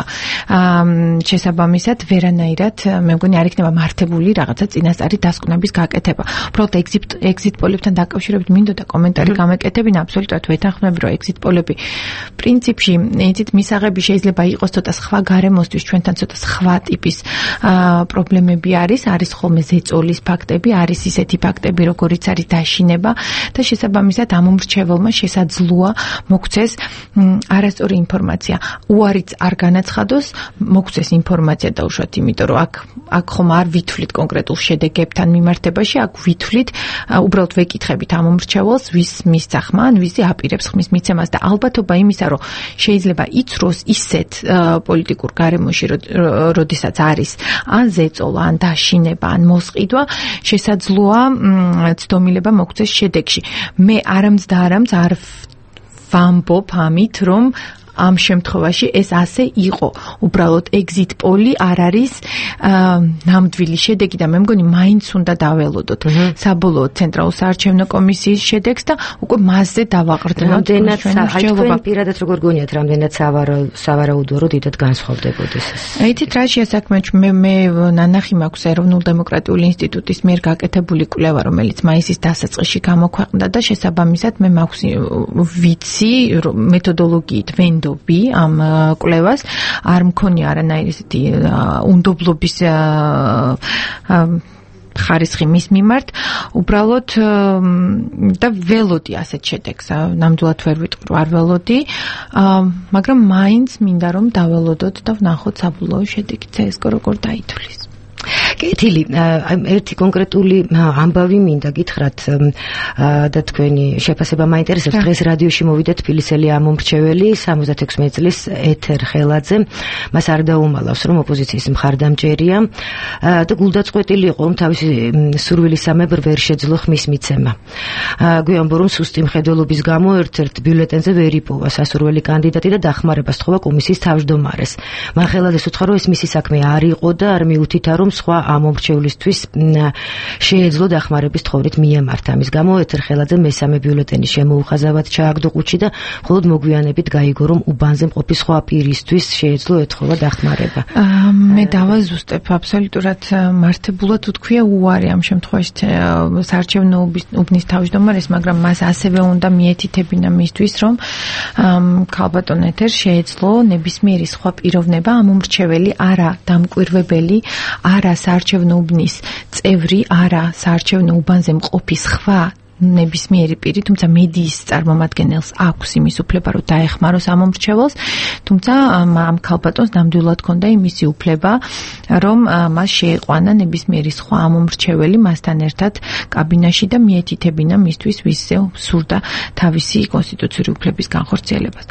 Speaker 8: შესაბამისად ვერანაირად მე მგონი არ იქნება მართებული რაღაცა წინასწარი დასკვნების გაკეთება. უბრალოდ ეგზიტ ეგზიტ პოლებთან დაკავშირებით მინდოდა კომენტარი გამეკეთებინა, აბსოლუტურად ვეთანხმები, რომ ეგზიტ პოლები პრინციპში იცით მისაღები შეიძლება იყოს ცოტა სხვა გარემოსთვის, ჩვენთან ცოტა სხვა ტიპის პრობლემები არის, არის ხოლმე ზეწოლის ფაქტები, არის ისეთი ფაქტები, როგორიც არის დაშინება და შესაბამისად ამ მომრჩეველმა შესაძლოა მოგვცეს არასწორი ინფორმაცია. უარიც არ განაცხადოს, მოგვცეს ინფორმაცია დაუშვათ, იმიტომ რომ აქ აქ ხომ არ ვითვლით კონკრეტულ შედეგებთან მიმართებაში, აქ ვითვლით უბრალოდ ვეკითხებით ამ მომრჩეველს, ვის მისცა ხმა, ან ვისი აპირებს ხმის მიცემას და ალბათობა იმისა, რომ შეიძლება იცროს ისეთ პოლიტიკურ გარემოში, როდესაც არის ან ზეწოლა, ან დაშინება, ან მოსყიდვა, შესაძლოა ცდომილება მოგვცეს შედეგში. მე არამც და არამც არ ვამბობ ამით, რომ ამ შემთხვევაში ეს ასე იყო. უბრალოდ exit poll-ი არ არის ნამდვილი შედეგი და მე მგონი მაინც უნდა დაველოდოთ საბოლოო ცენტრალურ საარჩევნო კომისიის შედეგს და უკვე მასზე დავაყრდნოთ.
Speaker 1: რამდენად აი თქვენ პირადად როგორ გონიათ, რამდენად სავარაუდოა რომ დიდად განსხვავდებოდეს ეს?
Speaker 8: აიცით რა შეასაქმე მე მე ნანახი მაქვს ეროვნულ დემოკრატიული ინსტიტუტის მიერ გაკეთებული კვლევა, რომელიც მაისის დასაწყისში გამოქვეყნდა და შესაბამისად მე მაქვს ვიცი მეთოდოლოგიით ვენდობი ამ კვლევას, არ მქონია არანაირი ესეთი უნდობლობის ხარისხი მის მიმართ, უბრალოდ და ველოდი ასეთ შედეგს, ნამდვილად ვერ ვიტყვი, არ ველოდი, მაგრამ მაინც მინდა რომ დაველოდოთ და ვნახოთ საბოლოო შედეგი ცესკო როგორ დაითვლის.
Speaker 1: კეთილი, ერთი კონკრეტული ამბავი მინდა გითხრათ და თქვენი შეფასება მაინტერესებს. დღეს რადიოში მოვიდა თბილისელი ამომრჩეველი სამოცდაექვსი წლის ეთერ ხელაძე. მას არ დაუმალავს რომ ოპოზიციის მხარდამჭერია და გულდაწყვეტილი იყო თავისი სურვილისამებრ ვერ შეძლო ხმის მიცემა. გვიამბო რომ სუსტი მხედველობის გამო ერთ-ერთ ბიულეტენზე ვერ იპოვა სასურველი კანდიდატი და დახმარებას თხოვა კომისიის თავმჯდომარეს. მან ხელაძეს უთხრა რომ ეს მისი საქმე არ იყო და არ მიუთითა რომ სხვა ამომრჩევლისთვის შეეძლო დახმარების თხოვნით მიემართა. ამის გამო ეთერ ხელაძე მესამე ბიულეტენის შემოუხაზავად ჩააგდო ყუთში და მხოლოდ მოგვიანებით გაიგო რომ უბანზე მყოფი სხვა პირისთვის შეეძლო ეთხოვა დახმარება.
Speaker 8: მე დავაზუსტებ აბსოლუტურად მართებულად უთქვია უარი ამ შემთხვევაში საარჩევნო უბნის თავმჯდომარეს, მაგრამ მას ასევე უნდა მიეთითებინა მისთვის რომ ქალბატონ ეთერ შეეძლო ნებისმიერი სხვა პიროვნება ამომრჩეველი არა დამკვირვებელი არა საარჩევნო უბნის წევრი, არა საარჩევნო უბანზე მყოფი სხვა ნებისმიერი პირი, თუმცა მედიის წარმომადგენელს აქვს იმის უფლება, რომ დაეხმაროს ამომრჩეველს, თუმცა ამ ქალბატონს ნამდვილად ჰქონდა იმისი უფლება, რომ მას შეეყვანა ნებისმიერი სხვა ამომრჩეველი მასთან ერთად კაბინაში და მიეთითებინა მისთვის ვისზე სურდა თავისი კონსტიტუციური უფლების განხორციელებას.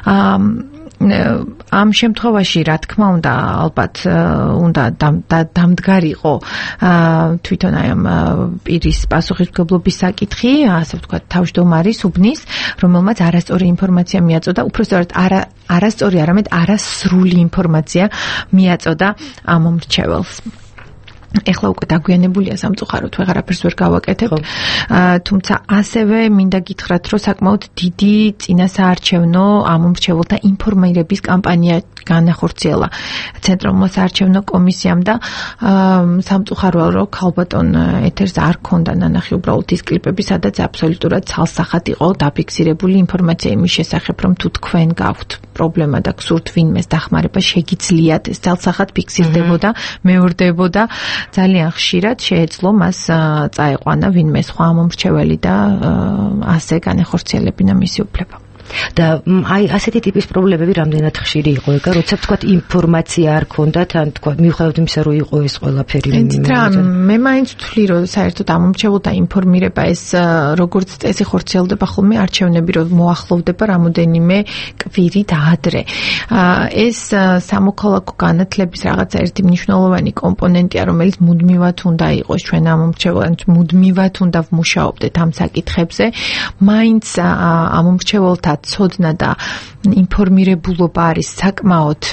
Speaker 8: ამ შემთხვევაში რა თქმა უნდა ალბათ უნდა დამდგარიყო თვითონ აი ამ პირის პასუხისმგებლობის საკითხი, ასე ვთქვათ, თავმჯდომარის უბნის, რომელმაც არასწორი ინფორმაცია მიაწოდა, უпростоრად არა არასწორი, არამედ არასრული ინფორმაცია მიაწოდა ამომრჩეველს. ეხლა უკვე დაგვიანებულია სამწუხაროდ, ვეღარაფერს ვერ გავაკეთებთ. თუმცა ასევე მინდა გითხრათ, რომ საკმაოდ დიდი წინასაარჩევნო ამომრჩეველთა ინფორმირების კამპანია განახორციელა ცენტრალურ საარჩევნო კომისიამ და სამწუხაროა, რომ ქალბატონ ეთერს არ ქონდა ნანახი უბრალოდ ის კლიპები, სადაც აბსოლუტურად ცალსახად იყო დაფიქსირებული ინფორმაცია იმის შესახებ, რომ თუ თქვენ გაქვთ პრობლემა და გსურთ ვინმეს დახმარება, შეგიძლიათ ეს ცალსახად ფიქსირდებოდა, მეორდებოდა. ძალიან ხშირად შეეძლო მას წაეყვანა ვინმე სხვა ამომრჩეველი და ასე განეხორციელებინა მისი უფლება.
Speaker 1: და აი ასეთი ტიპის პრობლემები რამდენად ხშირი იყო ეგა, როცა თქვათ ინფორმაცია არ ქონდათ, ან თქვათ მიუხედავად იმისა, რომ იყო ეს ყველაფერი.
Speaker 8: მე მაინც ვთვლი, რომ საერთოდ ამომრჩეველთა ინფორმირება ეს როგორც წესი ხორციელდება ხოლმე არჩევნები რომ მოახლოვდება რამოდენიმე კვირი და ადრე. ეს სამოქალაქო განათლების რაღაცა ერთი მნიშვნელოვანი კომპონენტია, რომელიც მუდმივად უნდა იყოს ჩვენ ამომრჩეველებს, მუდმივად უნდა ვმუშაობდეთ ამ საკითხებზე. მაინც ამომრჩეველთა ცოდნა და ინფორმირებულობა არის საკმაოდ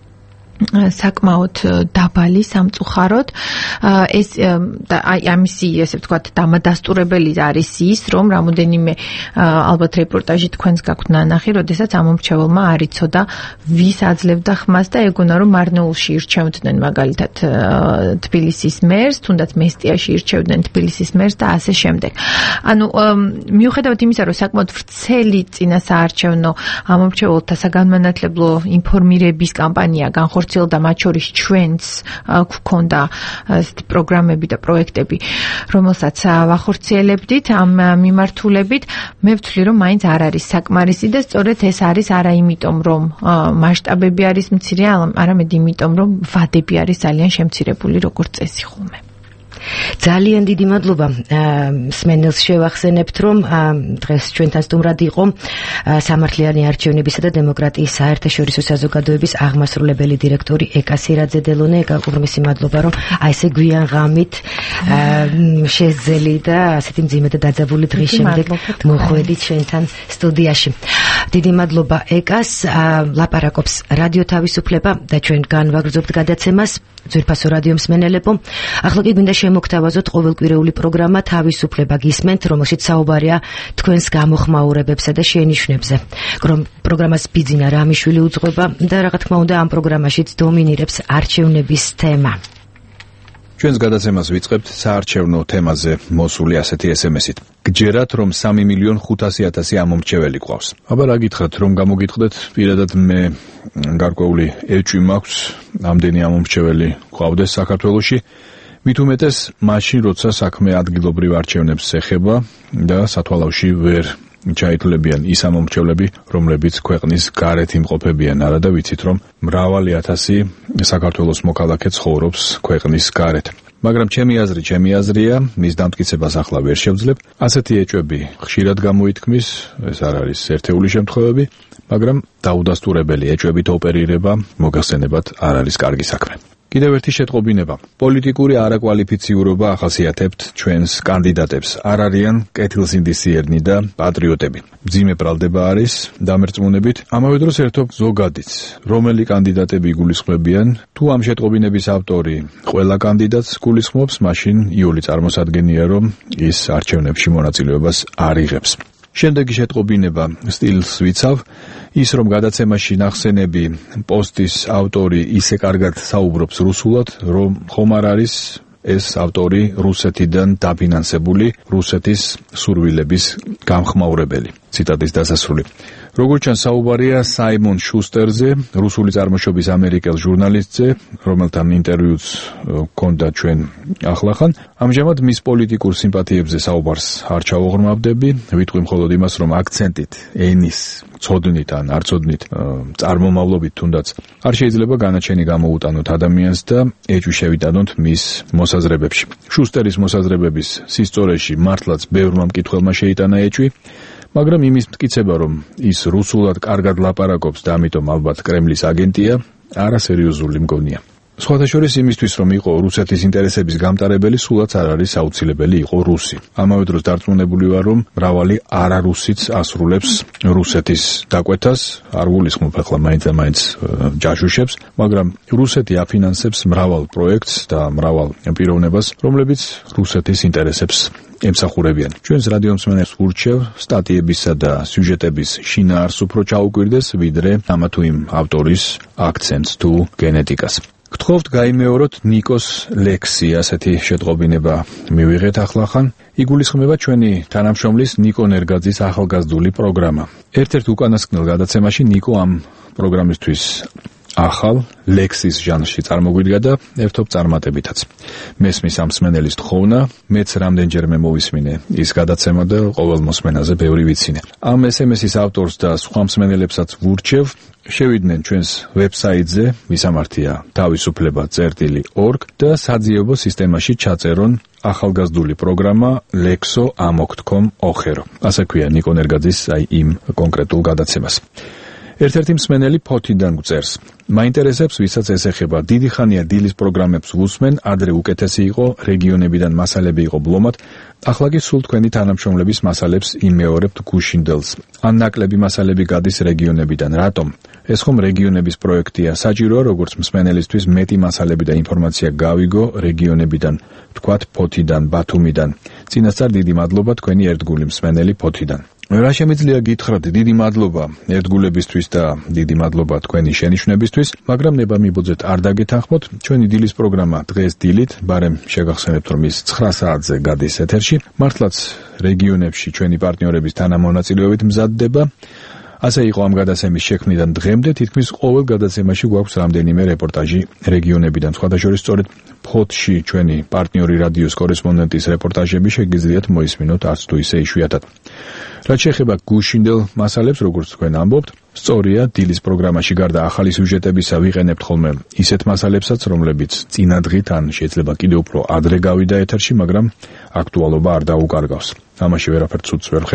Speaker 8: საკმაოდ დაბალი სამწუხაროდ. ეს აი ამისი ესე ვთქვათ დამადასტურებელი არის ის, რომ რამოდენიმე ალბათ რეპორტაჟი თქვენს გაქვთ ნანახი, როდესაც ამომრჩეველმა არ იცოდა ვის აძლევდა ხმას და ეგონა რომ მარნეულში ირჩევდნენ მაგალითად თბილისის მერს, თუნდაც მესტიაში ირჩევდნენ თბილისის მერს და ასე შემდეგ. ანუ მიუხედავად იმისა, რომ საკმაოდ ვრცელი წინასაარჩევნო ამომრჩეველთა საგანმანათლებლო ინფორმირების კამპანია განხორციელდა და მათ შორის ჩვენც გვქონდა ესეთი პროგრამები და პროექტები, რომელსაც ვახორციელებდით ამ მიმართულებით, მე ვთვლი, რომ მაინც არ არის საკმარისი და სწორედ ეს არის არა იმიტომ, რომ მასშტაბები არის მცირე, არამედ იმიტომ, რომ ვადები არის ძალიან შემცირებული როგორც წესი ხოლმე.
Speaker 1: ძალიან დიდი მადლობა. სმენელს შევახსენებთ, რომ დღეს ჩვენთან სტუმრად იყო სამართლიანი არჩევნებისა და დემოკრატიის საერთაშორისო საზოგადოების აღმასრულებელი დირექტორი ეკა სირაძე-დელონე. ეკა, უღრმესი მადლობა, რომ აი ესე გვიან ღამით შეძელი და ასეთი მძიმე და დაძაბული დღის შემდეგ მოხვედით ჩვენთან სტუდიაში. დიდი მადლობა ეკას, ლაპარაკობს რადიო თავისუფლება და ჩვენ განვაგრძობთ გადაცემას. ძვირფასო რადიო მსმენელებო, ახლა კი გვინდა შემოგთავაზოთ ყოველკვირეული პროგრამა თავისუფლება გისმენთ, რომელშიც საუბარია თქვენს გამოხმაურებებსა და შენიშვნებზე. პროგრამას ბიძინა რამიშვილი უძღვება და რა თქმა უნდა ამ პროგრამაშიც დომინირებს არჩევნების თემა.
Speaker 12: ჩვენს გადაცემას ვიწყებთ საარჩევნო თემაზე მოსული ასეთი ეს em es-ით. გჯერათ, რომ სამი მილიონი ხუთასი ათასი ამომრჩეველი გვყავს. აბა რა გითხრათ, რომ გამოგიტყდეთ, პირადად მე გარკვეული ეჭვი მაქვს, ამდენი ამომრჩეველი გვყავდეს საქართველოში. მით უმეტეს მაშინ, როცა საქმე ადგილობრივ არჩევნებს ეხება და სათვალავში ვერ ჩაითვლებიან ის ამომრჩევლები, რომლებიც ქვეყნის გარეთ იმყოფებიან. არა და ვიცით, რომ მრავალი ათასი საქართველოს მოქალაქე ცხოვრობს ქვეყნის გარეთ. მაგრამ ჩემი აზრი, ჩემი აზრია, მის დამტკიცებას ახლა ვერ შევძლებ. ასეთი ეჭვები ხშირად გამოითქმის, ეს არ არის ერთეული შემთხვევები, მაგრამ დაუდასტურებელი ეჭვებით ოპერირება მოგახსენებათ არ არის კარგი საქმე. კიდევ ერთი შეტყობინება. პოლიტიკური არაკვალიფიციურობა ახასიათებთ ჩვენს კანდიდატებს. არ არიან კეთილსინდისიერნი და პატრიოტები. მძიმე ბრალდება არის დამერწმუნებით. ამავე დროს ერთობ ზოგადიც. რომელი კანდიდატები იგულისხმებიან? თუ ამ შეტყობინების ავტორი ყველა კანდიდატს გულისხმობს, მაშინ იოლი წარმოსადგენია, რომ ის არჩევნებში მონაწილეობას არ იღებს. შემდეგი შეტყობინება სტილს ვიცავ, ის რომ გადაცემაში ნახსენები პოსტის ავტორი ისე კარგად საუბრობს რუსულად, რომ ხომ არ არის ეს ავტორი რუსეთიდან დაფინანსებული რუსეთის სურვილების გამხმაურებელი. ციტატის დასასრული. როგორც ჩანს, საუბარია საიმონ შუსტერზე, რუსული წარმოშობის ამერიკელ ჟურნალისტზე, რომელთან ინტერვიუც ჰქონდა ჩვენ ახლახან. ამჟამად მის პოლიტიკურ სიმპათიებზე საუბარს არ ჩავუღრმავდები, ვიტყვი მხოლოდ იმას, რომ აქცენტით, ენის ცოდნით ან არ ცოდნით, წარმომავლობით თუნდაც არ შეიძლება განაჩენი გამოუტანოთ ადამიანს და ეჭვი შევიტანოთ მის მოსაზრებებში. შუსტერის მოსაზრებების სისწორეში მართლაც ბევრმა მკითხველმა შეიტანა ეჭვი, მაგრამ იმის მტკიცება, რომ ის რუსულად კარგად ლაპარაკობს და ამიტომ ალბათ კრემლის აგენტია, არასერიოზული მგონია. სხვათა შორის იმისთვის, რომ იყო რუსეთის ინტერესების გამტარებელი, სულაც არ არის აუცილებელი იყო რუსი. ამავე დროს დარწმუნებული ვარ, რომ მრავალი არარუსიც ასრულებს რუსეთის დაკვეთას, არ გულისხმობ ახლა მაინც და მაინც ჯაშუშებს, მაგრამ რუსეთი აფინანსებს მრავალ პროექტს და მრავალ პიროვნებას, რომლებიც რუსეთის ინტერესებს ემსახურებიან. ჩვენს რადიო მსმენელს ვურჩევ სტატიებისა და სიუჟეტების შინაარს უფრო ჩაუკვირდეს, ვიდრე ამა თუ იმ ავტორის აქცენტს თუ გენეტიკას. გთხოვთ გაიმეოროთ ნიკოს ლექსი, ასეთი შეტყობინება მივიღეთ ახლახან. იგულისხმება ჩვენი თანამშრომლის ნიკო ნერგაძის ახალგაზრდული პროგრამა. ერთ-ერთ უკანასკნელ გადაცემაში ნიკო ამ პროგრამისთვის ახალ ლექსის ჟანრში წარმოგვიდგა და ერთობ წარმატებითაც. მესმის ამ მსმენელის თხოვნა, მეც რამდენჯერმე მოვისმინე ის გადაცემა და ყოველ მოსმენაზე ბევრი ვიცინე. ამ ეს em es-ის ავტორს და სხვა მსმენელებსაც ვურჩევ, შევიდნენ ჩვენს ვებსაიტზე, მისამართია თავისუფლება წერტილი ორგ და საძიებო სისტემაში ჩაწერონ ახალგაზრდული პროგრამა ლექსო ამოგთქომ ოხერო. ასე ქვია ნიკო ნერგაძის აი იმ კონკრეტულ გადაცემას. ერთ-ერთი მსმენელი ფოთიდან გვწერს. მაინტერესებს, ვისაც ეს ეხება. დიდი ხანია დილის პროგრამებს ვუსმენ, ადრე უკეთესი იყო, რეგიონებიდან მასალები იყო ბლომად. ახლა კი სულ თქვენი თანამშრომლების მასალებს იმეორებთ გუშინდელს. ან ნაკლები მასალები გადის რეგიონებიდან. რატომ? ეს ხომ რეგიონების პროექტია. საჭიროა როგორც მსმენელისთვის მეტი მასალები და ინფორმაცია გავიგო რეგიონებიდან, თქვათ ფოთიდან, ბათუმიდან. წინასწარ დიდი მადლობა თქვენი ერთგული მსმენელი ფოთიდან. რა შემიძლია გითხრათ, დიდი მადლობა ერთგულებისთვის და დიდი მადლობა თქვენი შენიშვნებისთვის, მაგრამ ნება მიბოძეთ არ დაგეთანხმოთ, ჩვენი დილის პროგრამა დღეს დილით, ბარემ შეგახსენებთ, რომ ის ცხრა საათზე გადის ეთერში, მართლაც რეგიონებში ჩვენი პარტნიორების თანამონაწილეობით მზადდება. ასე იყო ამ გადაცემის შექმნიდან დღემდე, თითქმის ყოველ გადაცემაში გვაქვს რამდენიმე რეპორტაჟი რეგიონებიდან. სხვათა შორის სწორედ ფოთში ჩვენი პარტნიორი რადიოს კორესპონდენტის რეპორტაჟები შეგიძლიათ მოისმინოთ არც თუ ისე იშვიათად. რაც შეეხება გუშინდელ მასალებს, როგორც თქვენ ამბობთ, სწორია, დილის პროგრამაში გარდა ახალი სიუჟეტებისა ვიყენებთ ხოლმე ისეთ მასალებსაც, რომლებიც წინა დღით ან შეიძლება კიდევ უფრო ადრე გავიდა ეთერში, მაგრამ აქტუალობა არ დაუკარგავს. ამაში ვერაფერ ცუდს ვერ ხედავ.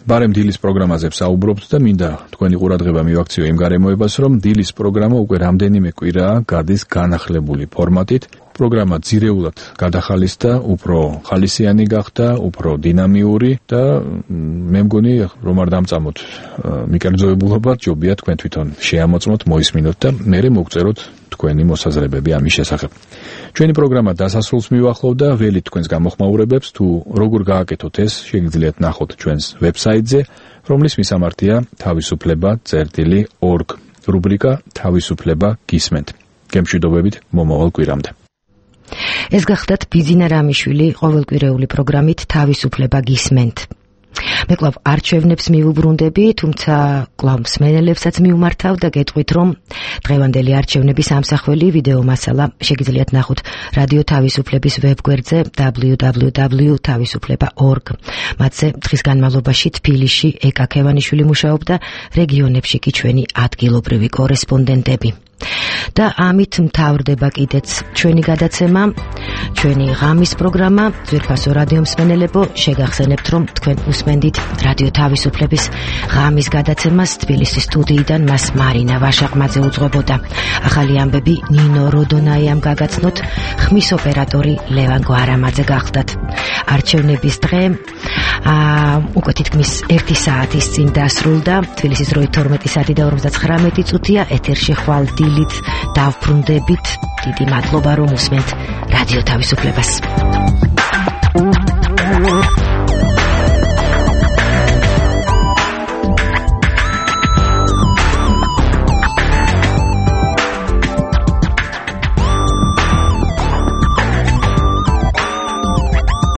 Speaker 12: ბარემ დილის პროგრამაზე ვსაუბრობთ და მინდა თქვენი ყურადღება მივაქციო იმ გარემოებას, რომ დილის პროგრამა უკვე რამდენიმე კვირაა გადის განახლებული ფორმატით. პროგრამა ძირეულად გადახალისდა, უფრო ხალისიანი გახდა, უფრო დინამიური და მე მგონი რომ არ დამწამოთ მიკერძოებულობა, ჯობია თქვენ თვითონ შეამოწმოთ, მოისმინოთ და მერე მოგწეროთ თქვენი მოსაზრებები ამის შესახებ. ჩვენი პროგრამა დასასრულს მივახლოვ და ველით თქვენს გამოხმაურებებს, თუ როგორ გააკეთოთ ეს, შეგიძლიათ ნახოთ ჩვენს ვებსაიტზე, რომლის მისამართია თავისუფლება წერტილი ორგ, რუბრიკა თავისუფლება გისმენთ. გემშვიდობებით მომავალ კვირამდე.
Speaker 1: ეს გახდათ ბიძინა რამიშვილი ყოველკვირეული პროგრამით თავისუფლება გისმენთ. მე კვლავ არჩევნებს მიუბრუნდები, თუმცა კვლავ მსმენელებსაც მიუმართავ და გეტყვით, რომ დღევანდელი არჩევნების ამსახველი ვიდეო მასალა შეგიძლიათ ნახოთ რადიო თავისუფლების ვებგვერდზე დაბლიუ დაბლიუ დაბლიუ თავისუფლება 닷 ორგ. მათზე დღის განმავლობაში თბილისში ეკა ქევანიშვილი მუშაობდა, რეგიონებში კი ჩვენი ადგილობრივი კორესპონდენტები. და ამით მთავრდება კიდეც ჩვენი გადაცემა, ჩვენი ღამის პროგრამა. ძვირფასო რადიო მსმენელებო, შეგახსენებთ, რომ თქვენ უსმენდით რადიო თავისუფლების ღამის გადაცემას. თბილისის სტუდიიდან მას მარინა ვაშაყმაძე უძღვებოდა. ახალი ამბები ნინო როდონაიამ გაგაცნოთ, ხმის ოპერატორი ლევან გვარამაძე გახდათ. არჩევნების დღე აა უკვე თითქმის ერთი საათის წინ დასრულდა. თბილისის დროით თორმეტი საათი და ორმოცდათხრამეტი წუთია. ეთერში ხვალ დილით დავბრუნდებით. დიდი მადლობა რომ უსმენთ რადიო თავისუფლებას.